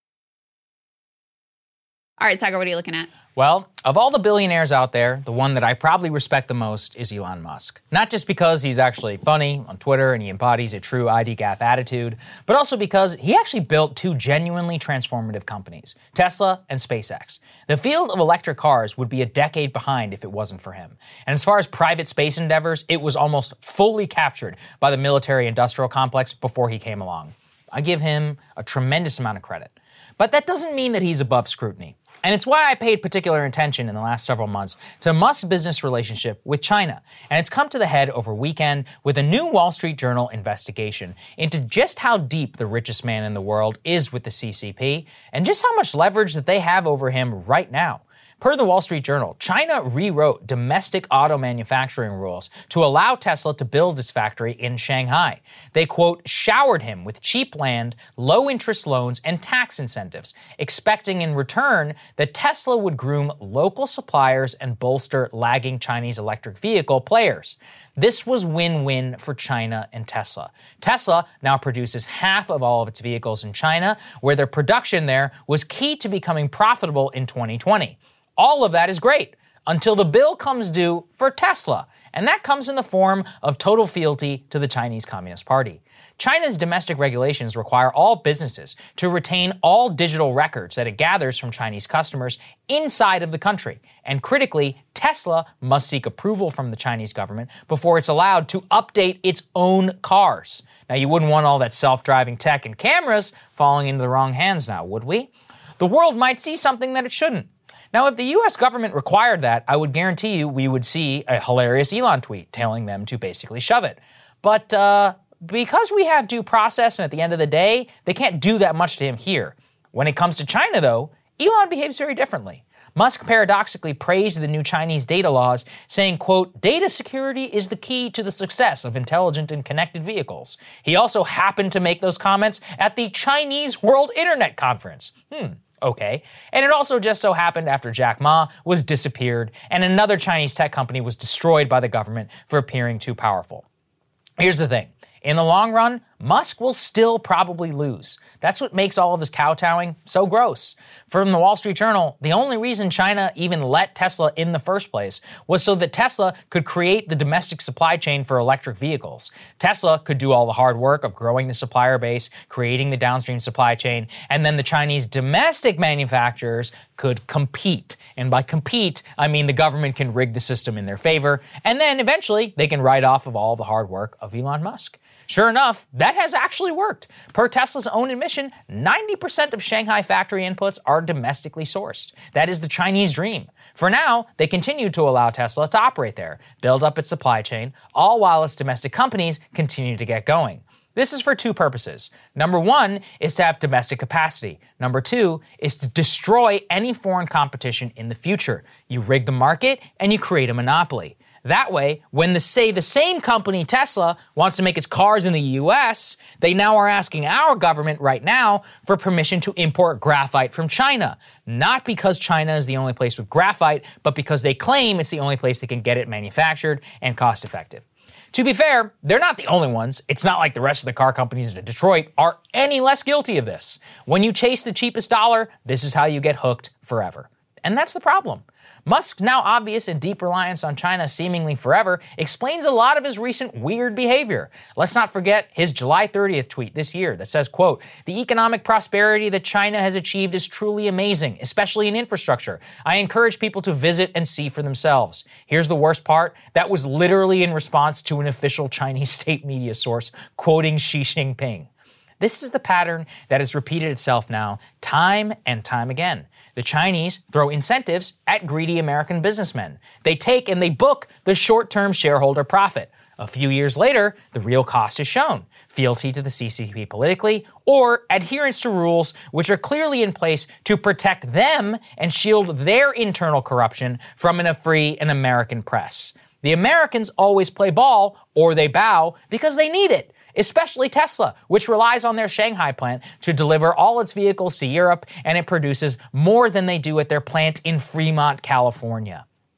All right, Sagar, what are you looking at? Well, of all the billionaires out there, the one that I probably respect the most is Elon Musk. Not just because he's actually funny on Twitter and he embodies a true IDGAF attitude, but also because he actually built two genuinely transformative companies, Tesla and SpaceX. The field of electric cars would be a decade behind if it wasn't for him. And as far as private space endeavors, it was almost fully captured by the military-industrial complex before he came along. I give him a tremendous amount of credit. But that doesn't mean that he's above scrutiny. And it's why I paid particular attention in the last several months to Musk's business relationship with China. And it's come to the head over weekend with a new Wall Street Journal investigation into just how deep the richest man in the world is with the CCP and just how much leverage that they have over him right now. Per the Wall Street Journal, China rewrote domestic auto manufacturing rules to allow Tesla to build its factory in Shanghai. They, quote, showered him with cheap land, low-interest loans, and tax incentives, expecting in return that Tesla would groom local suppliers and bolster lagging Chinese electric vehicle players. This was win-win for China and Tesla. Tesla now produces half of all of its vehicles in China, where their production there was key to becoming profitable in 2020. All of that is great until the bill comes due for Tesla, and that comes in the form of total fealty to the Chinese Communist Party. China's domestic regulations require all businesses to retain all digital records that it gathers from Chinese customers inside of the country. And critically, Tesla must seek approval from the Chinese government before it's allowed to update its own cars. Now, you wouldn't want all that self-driving tech and cameras falling into the wrong hands now, would we? The world might see something that it shouldn't. Now, if the U.S. government required that, I would guarantee you we would see a hilarious Elon tweet telling them to basically shove it. But because we have due process and at the end of the day, they can't do that much to him here. When it comes to China, though, Elon behaves very differently. Musk paradoxically praised the new Chinese data laws, saying, quote, data security is the key to the success of intelligent and connected vehicles. He also happened to make those comments at the Chinese World Internet Conference. Okay. And it also just so happened after Jack Ma was disappeared and another Chinese tech company was destroyed by the government for appearing too powerful. Here's the thing. In the long run, Musk will still probably lose. That's what makes all of his kowtowing so gross. From the Wall Street Journal, the only reason China even let Tesla in the first place was so that Tesla could create the domestic supply chain for electric vehicles. Tesla could do all the hard work of growing the supplier base, creating the downstream supply chain, and then the Chinese domestic manufacturers could compete. And by compete, I mean the government can rig the system in their favor, and then eventually they can write off of all the hard work of Elon Musk. Sure enough, that has actually worked. Per Tesla's own admission, 90% of Shanghai factory inputs are domestically sourced. That is the Chinese dream. For now, they continue to allow Tesla to operate there, build up its supply chain, all while its domestic companies continue to get going. This is for two purposes. Number one is to have domestic capacity. Number two is to destroy any foreign competition in the future. You rig the market and you create a monopoly. That way, when the same company, Tesla, wants to make its cars in the U.S., they now are asking our government right now for permission to import graphite from China. Not because China is the only place with graphite, but because they claim it's the only place they can get it manufactured and cost effective. To be fair, they're not the only ones. It's not like the rest of the car companies in Detroit are any less guilty of this. When you chase the cheapest dollar, this is how you get hooked forever. And that's the problem. Musk's now obvious and deep reliance on China seemingly forever explains a lot of his recent weird behavior. Let's not forget his July 30th tweet this year that says, quote, the economic prosperity that China has achieved is truly amazing, especially in infrastructure. I encourage people to visit and see for themselves. Here's the worst part. That was literally in response to an official Chinese state media source quoting Xi Jinping. This is the pattern that has repeated itself now time and time again. The Chinese throw incentives at greedy American businessmen. They take and they book the short-term shareholder profit. A few years later, the real cost is shown. Fealty to the CCP politically, or adherence to rules which are clearly in place to protect them and shield their internal corruption from a free and American press. The Americans always play ball, or they bow, because they need it. Especially Tesla, which relies on their Shanghai plant to deliver all its vehicles to Europe, and it produces more than they do at their plant in Fremont, California.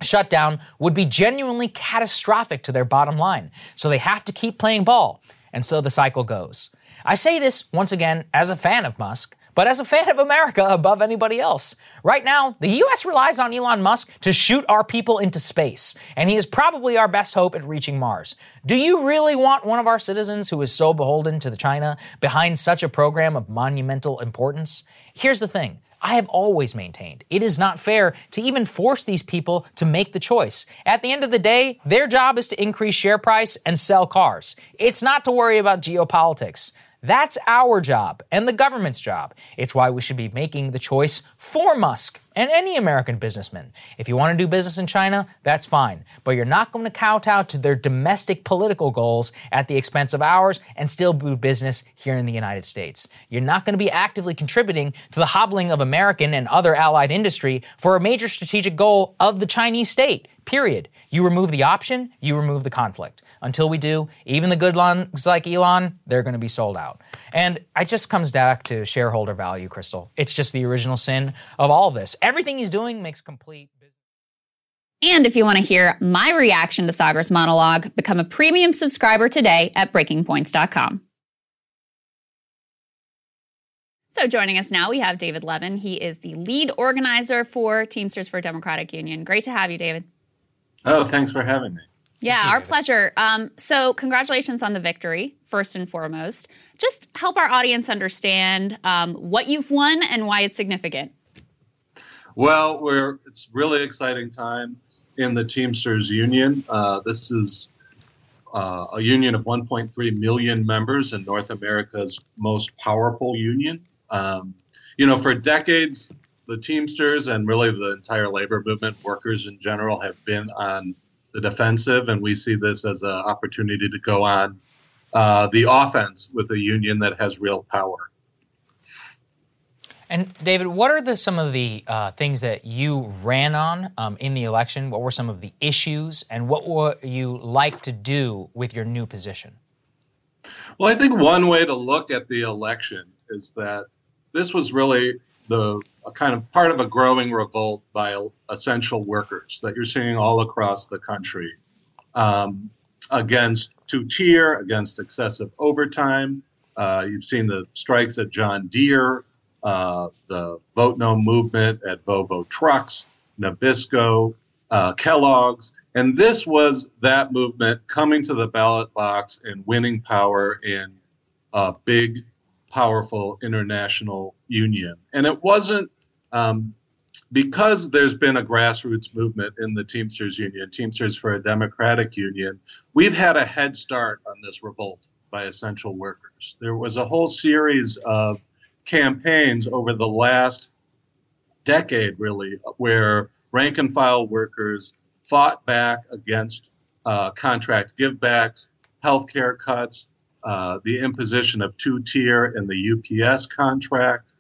shutdown would be genuinely catastrophic to their bottom line. So they have to keep playing ball. And so the cycle goes. I say this, once again, as a fan of Musk, but as a fan of America above anybody else. Right now, the U.S. relies on Elon Musk to shoot our people into space, and he is probably our best hope at reaching Mars. Do you really want one of our citizens who is so beholden to China behind such a program of monumental importance? Here's the thing. I have always maintained it is not fair to even force these people to make the choice. At the end of the day, their job is to increase share price and sell cars. It's not to worry about geopolitics. That's our job and the government's job. It's why we should be making the choice for Musk and any American businessman. If you want to do business in China, that's fine. But you're not going to kowtow to their domestic political goals at the expense of ours and still do business here in the United States. You're not going to be actively contributing to the hobbling of American and other allied industry for a major strategic goal of the Chinese state. Period. You remove the option, you remove the conflict. Until we do, even the good ones like Elon, they're going to be sold out. And it just comes back to shareholder value, Crystal. It's just the original sin of all of this. Everything he's doing makes complete business. And if you want to hear my reaction to Sagar's monologue, become a premium subscriber today at breakingpoints.com. So joining us now, we have David Levin. He is the lead organizer for Teamsters for a Democratic Union. Great to have you, David. Oh, thanks for having me. Yeah, our pleasure. So congratulations on the victory, first and foremost. Just help our audience understand what you've won and why it's significant. Well, it's really exciting time in the Teamsters Union. This is a union of 1.3 million members and North America's most powerful union. For decades, the Teamsters and really the entire labor movement, workers in general, have been on the defensive, and we see this as an opportunity to go on the offense with a union that has real power. And David, what are some of the things that you ran on in the election? What were some of the issues, and what would you like to do with your new position? Well, I think one way to look at the election is that this was really a kind of part of a growing revolt by essential workers that you're seeing all across the country against two-tier, against excessive overtime. You've seen the strikes at John Deere, the Vote No movement at Volvo Trucks, Nabisco, Kellogg's. And this was that movement coming to the ballot box and winning power in a big, powerful international union. And it wasn't because there's been a grassroots movement in the Teamsters Union, Teamsters for a Democratic Union. We've had a head start on this revolt by essential workers. There was a whole series of campaigns over the last decade, really, where rank and file workers fought back against contract givebacks, healthcare cuts, the imposition of two-tier in the UPS contract.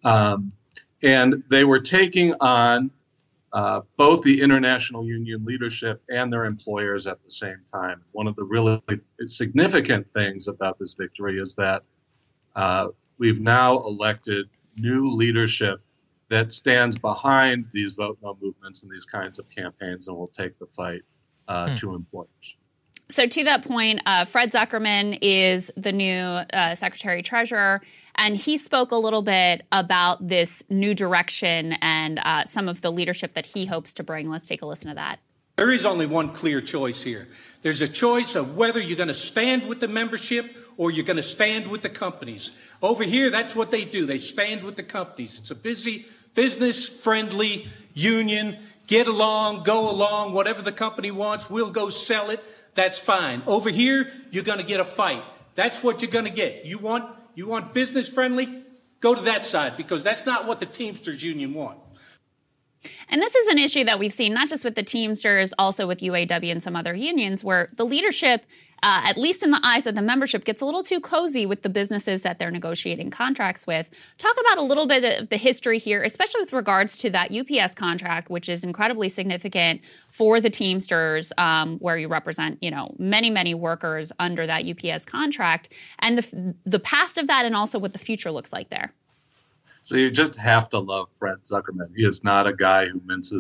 And they were taking on both the international union leadership and their employers at the same time. One of the really significant things about this victory is that we've now elected new leadership that stands behind these Vote No movements and these kinds of campaigns and will take the fight to employers. So to that point, Fred Zuckerman is the new Secretary Treasurer, and he spoke a little bit about this new direction and some of the leadership that he hopes to bring. Let's take a listen to that. There is only one clear choice here. There's a choice of whether you're going to stand with the membership or you're going to stand with the companies. Over here, that's what they do. They stand with the companies. It's a busy, business-friendly union. Get along, go along, whatever the company wants, we'll go sell it. That's fine. Over here, you're going to get a fight. That's what you're going to get. You want business friendly? Go to that side, because that's not what the Teamsters Union want. And this is an issue that we've seen not just with the Teamsters, also with UAW and some other unions, where the leadership, at least in the eyes of the membership, gets a little too cozy with the businesses that they're negotiating contracts with. Talk about a little bit of the history here, especially with regards to that UPS contract, which is incredibly significant for the Teamsters, where you represent, many, many workers under that UPS contract, and the past of that, and also what the future looks like there. So you just have to love Fred Zuckerman. He is not a guy who minces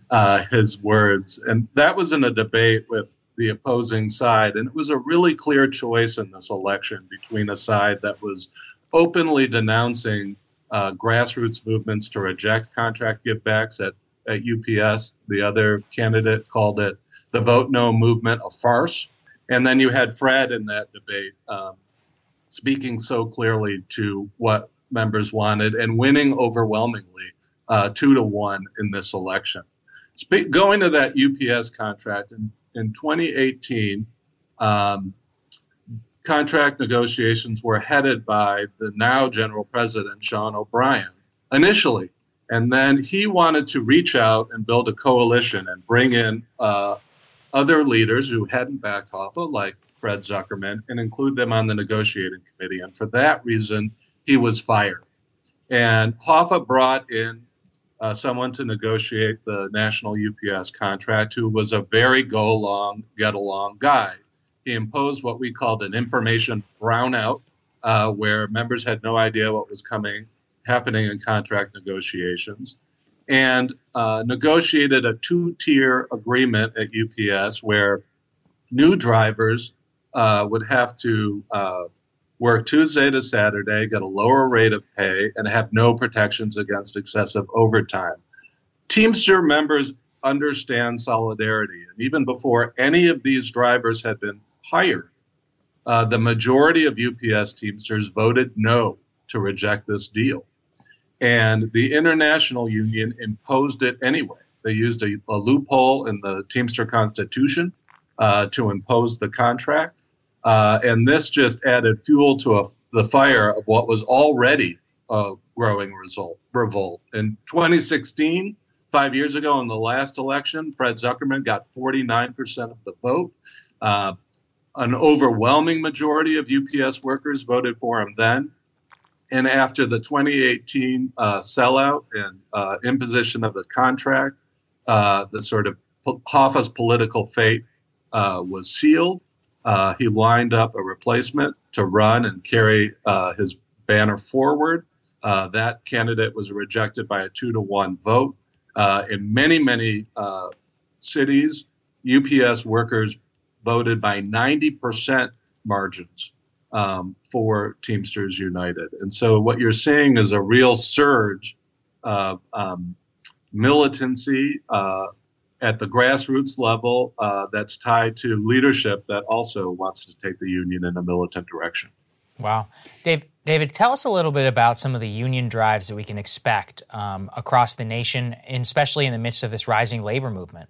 his words. And that was in a debate with the opposing side. And it was a really clear choice in this election between a side that was openly denouncing grassroots movements to reject contract givebacks at UPS. The other candidate called it the Vote No movement a farce. And then you had Fred in that debate speaking so clearly to what members wanted and winning overwhelmingly 2-1 in this election. Going to that UPS contract, in 2018, contract negotiations were headed by the now General President, Sean O'Brien, initially. And then he wanted to reach out and build a coalition and bring in other leaders who hadn't backed Hoffa, like Fred Zuckerman, and include them on the negotiating committee. And for that reason, he was fired. And Hoffa brought in someone to negotiate the national UPS contract who was a very go-along, get-along guy. He imposed what we called an information brownout, where members had no idea what was happening in contract negotiations, and negotiated a 2-tier agreement at UPS where new drivers would have to work Tuesday to Saturday, get a lower rate of pay, and have no protections against excessive overtime. Teamster members understand solidarity. And even before any of these drivers had been hired, the majority of UPS Teamsters voted no to reject this deal. And the International Union imposed it anyway. They used a loophole in the Teamster Constitution to impose the contract. And this just added fuel to the fire of what was already a growing revolt. In 2016, 5 years ago in the last election, Fred Zuckerman got 49% of the vote. An overwhelming majority of UPS workers voted for him then. And after the 2018 sellout and imposition of the contract, the sort of Hoffa's political fate was sealed. He lined up a replacement to run and carry his banner forward. That candidate was rejected by a 2-1 vote. In many, many cities, UPS workers voted by 90% margins for Teamsters United. And so what you're seeing is a real surge of militancy at the grassroots level that's tied to leadership that also wants to take the union in a militant direction. Wow. David, tell us a little bit about some of the union drives that we can expect across the nation, and especially in the midst of this rising labor movement.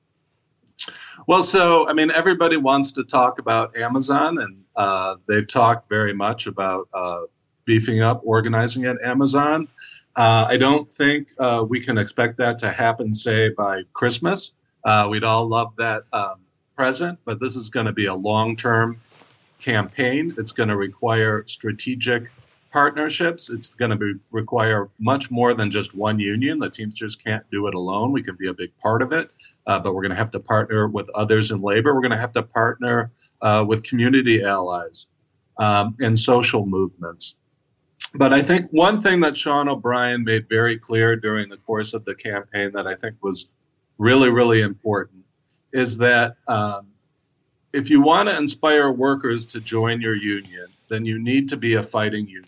Well, so, I mean, everybody wants to talk about Amazon, and they've talked very much about beefing up organizing at Amazon. I don't think we can expect that to happen, say, by Christmas. We'd all love that present, but this is going to be a long-term campaign. It's going to require strategic partnerships. It's going to require much more than just one union. The Teamsters can't do it alone. We can be a big part of it, but we're going to have to partner with others in labor. We're going to have to partner with community allies and social movements. But I think one thing that Sean O'Brien made very clear during the course of the campaign that I think was really, really important is that if you want to inspire workers to join your union, then you need to be a fighting union.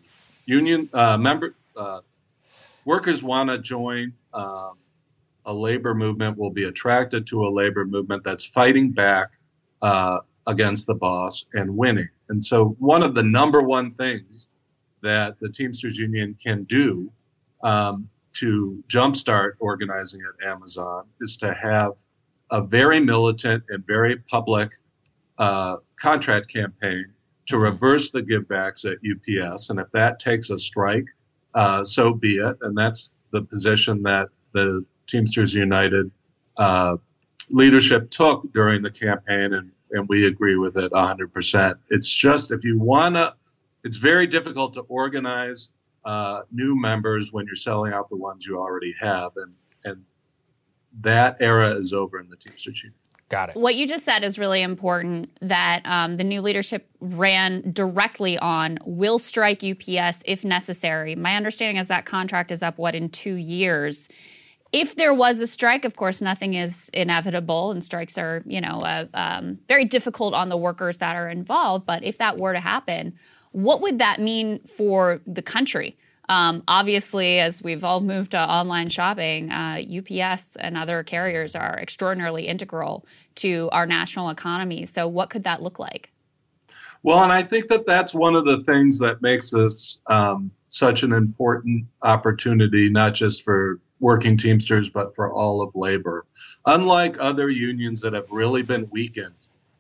Workers want to join a labor movement, will be attracted to a labor movement that's fighting back against the boss and winning. And so one of the number one things that the Teamsters Union can do to jumpstart organizing at Amazon is to have a very militant and very public contract campaign to reverse the givebacks at UPS. And if that takes a strike, so be it. And that's the position that the Teamsters United leadership took during the campaign, and we agree with it 100%. It's just, if you want to, it's very difficult to organize new members when you're selling out the ones you already have. And that era is over in the Teamsters Union. Got it. What you just said is really important, that the new leadership ran directly on will strike UPS if necessary. My understanding is that contract is up, in 2 years. If there was a strike, of course, nothing is inevitable, and strikes are, very difficult on the workers that are involved. But if that were to happen, what would that mean for the country? Obviously, as we've all moved to online shopping, UPS and other carriers are extraordinarily integral to our national economy. So what could that look like? Well, and I think that that's one of the things that makes this such an important opportunity, not just for working Teamsters, but for all of labor. Unlike other unions that have really been weakened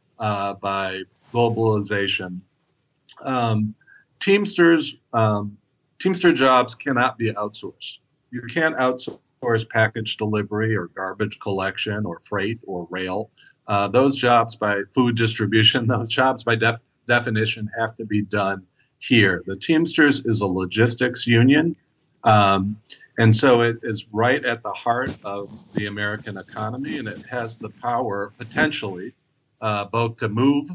by globalization, Teamster jobs cannot be outsourced. You can't outsource package delivery or garbage collection or freight or rail. Those jobs by food distribution, those jobs by definition have to be done here. The Teamsters is a logistics union. And so it is right at the heart of the American economy, and it has the power potentially both to move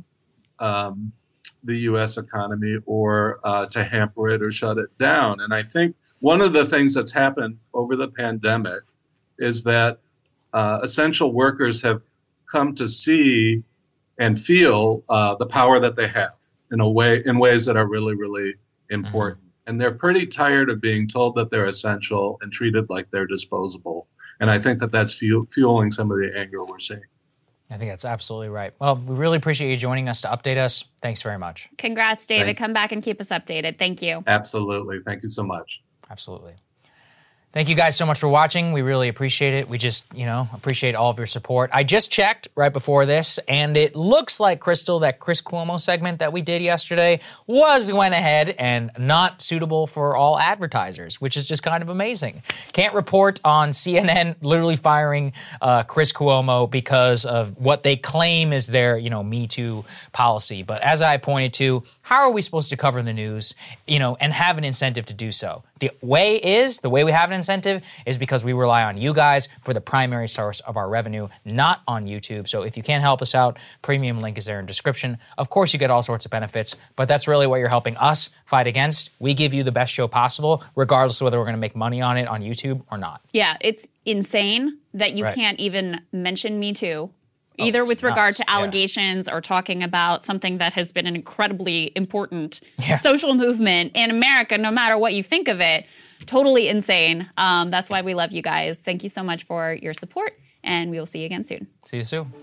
the U.S. economy or to hamper it or shut it down. And I think one of the things that's happened over the pandemic is that essential workers have come to see and feel the power that they have in ways that are really, really important. Mm-hmm. And they're pretty tired of being told that they're essential and treated like they're disposable. And I think that that's fueling some of the anger we're seeing. I think that's absolutely right. Well, we really appreciate you joining us to update us. Thanks very much. Congrats, David. Thanks. Come back and keep us updated. Thank you. Absolutely. Thank you so much. Absolutely. Thank you guys so much for watching. We really appreciate it. We just, appreciate all of your support. I just checked right before this, and it looks like, Crystal, that Chris Cuomo segment that we did yesterday went ahead and not suitable for all advertisers, which is just kind of amazing. Can't report on CNN literally firing Chris Cuomo because of what they claim is their, Me Too policy. But as I pointed to, how are we supposed to cover the news, and have an incentive to do so? The way we have an incentive is because we rely on you guys for the primary source of our revenue, not on YouTube. So if you can't help us out, premium link is there in description. Of course, you get all sorts of benefits, but that's really what you're helping us fight against. We give you the best show possible, regardless of whether we're going to make money on it on YouTube or not. Yeah, it's insane that you can't even mention Me Too. Either with regard to allegations or talking about something that has been an incredibly important social movement in America, no matter what you think of it. Totally insane. That's why we love you guys. Thank you so much for your support, and we will see you again soon. See you soon.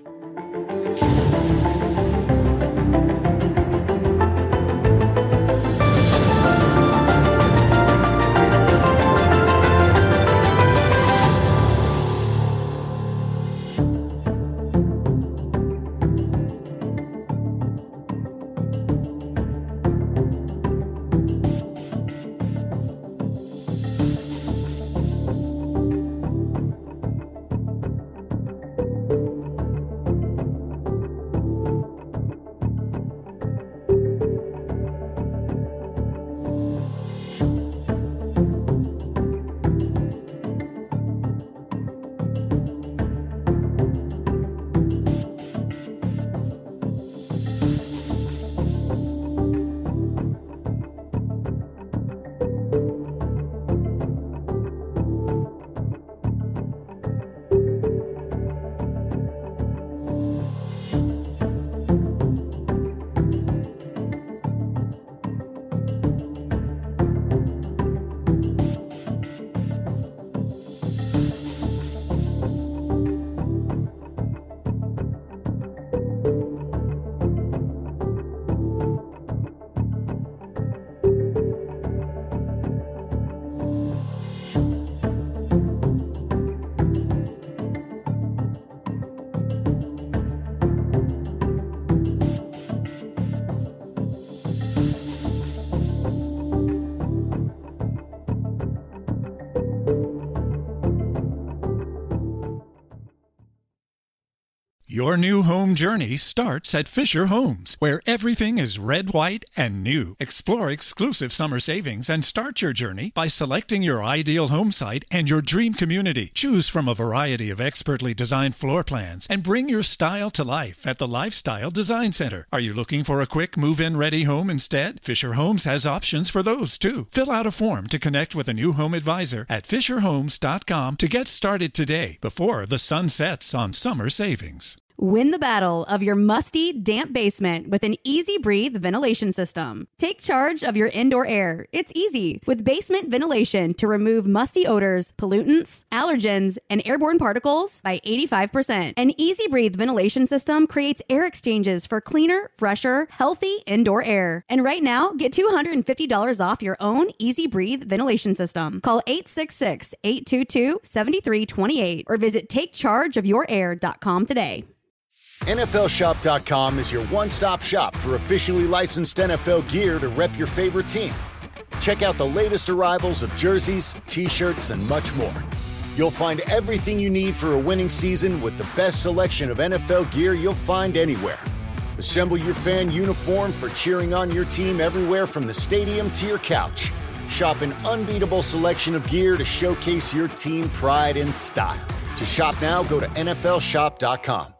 Your new home journey starts at Fisher Homes, where everything is red, white, and new. Explore exclusive summer savings and start your journey by selecting your ideal home site and your dream community. Choose from a variety of expertly designed floor plans and bring your style to life at the Lifestyle Design Center. Are you looking for a quick move-in ready home instead? Fisher Homes has options for those too. Fill out a form to connect with a new home advisor at fisherhomes.com to get started today before the sun sets on summer savings. Win the battle of your musty, damp basement with an Easy Breathe ventilation system. Take charge of your indoor air. It's easy with basement ventilation to remove musty odors, pollutants, allergens, and airborne particles by 85%. An Easy Breathe ventilation system creates air exchanges for cleaner, fresher, healthy indoor air. And right now, get $250 off your own Easy Breathe ventilation system. Call 866-822-7328 or visit takechargeofyourair.com today. NFLShop.com is your one-stop shop for officially licensed NFL gear to rep your favorite team. Check out the latest arrivals of jerseys, t-shirts, and much more. You'll find everything you need for a winning season with the best selection of NFL gear you'll find anywhere. Assemble your fan uniform for cheering on your team everywhere from the stadium to your couch. Shop an unbeatable selection of gear to showcase your team pride and style. To shop now, go to NFLShop.com.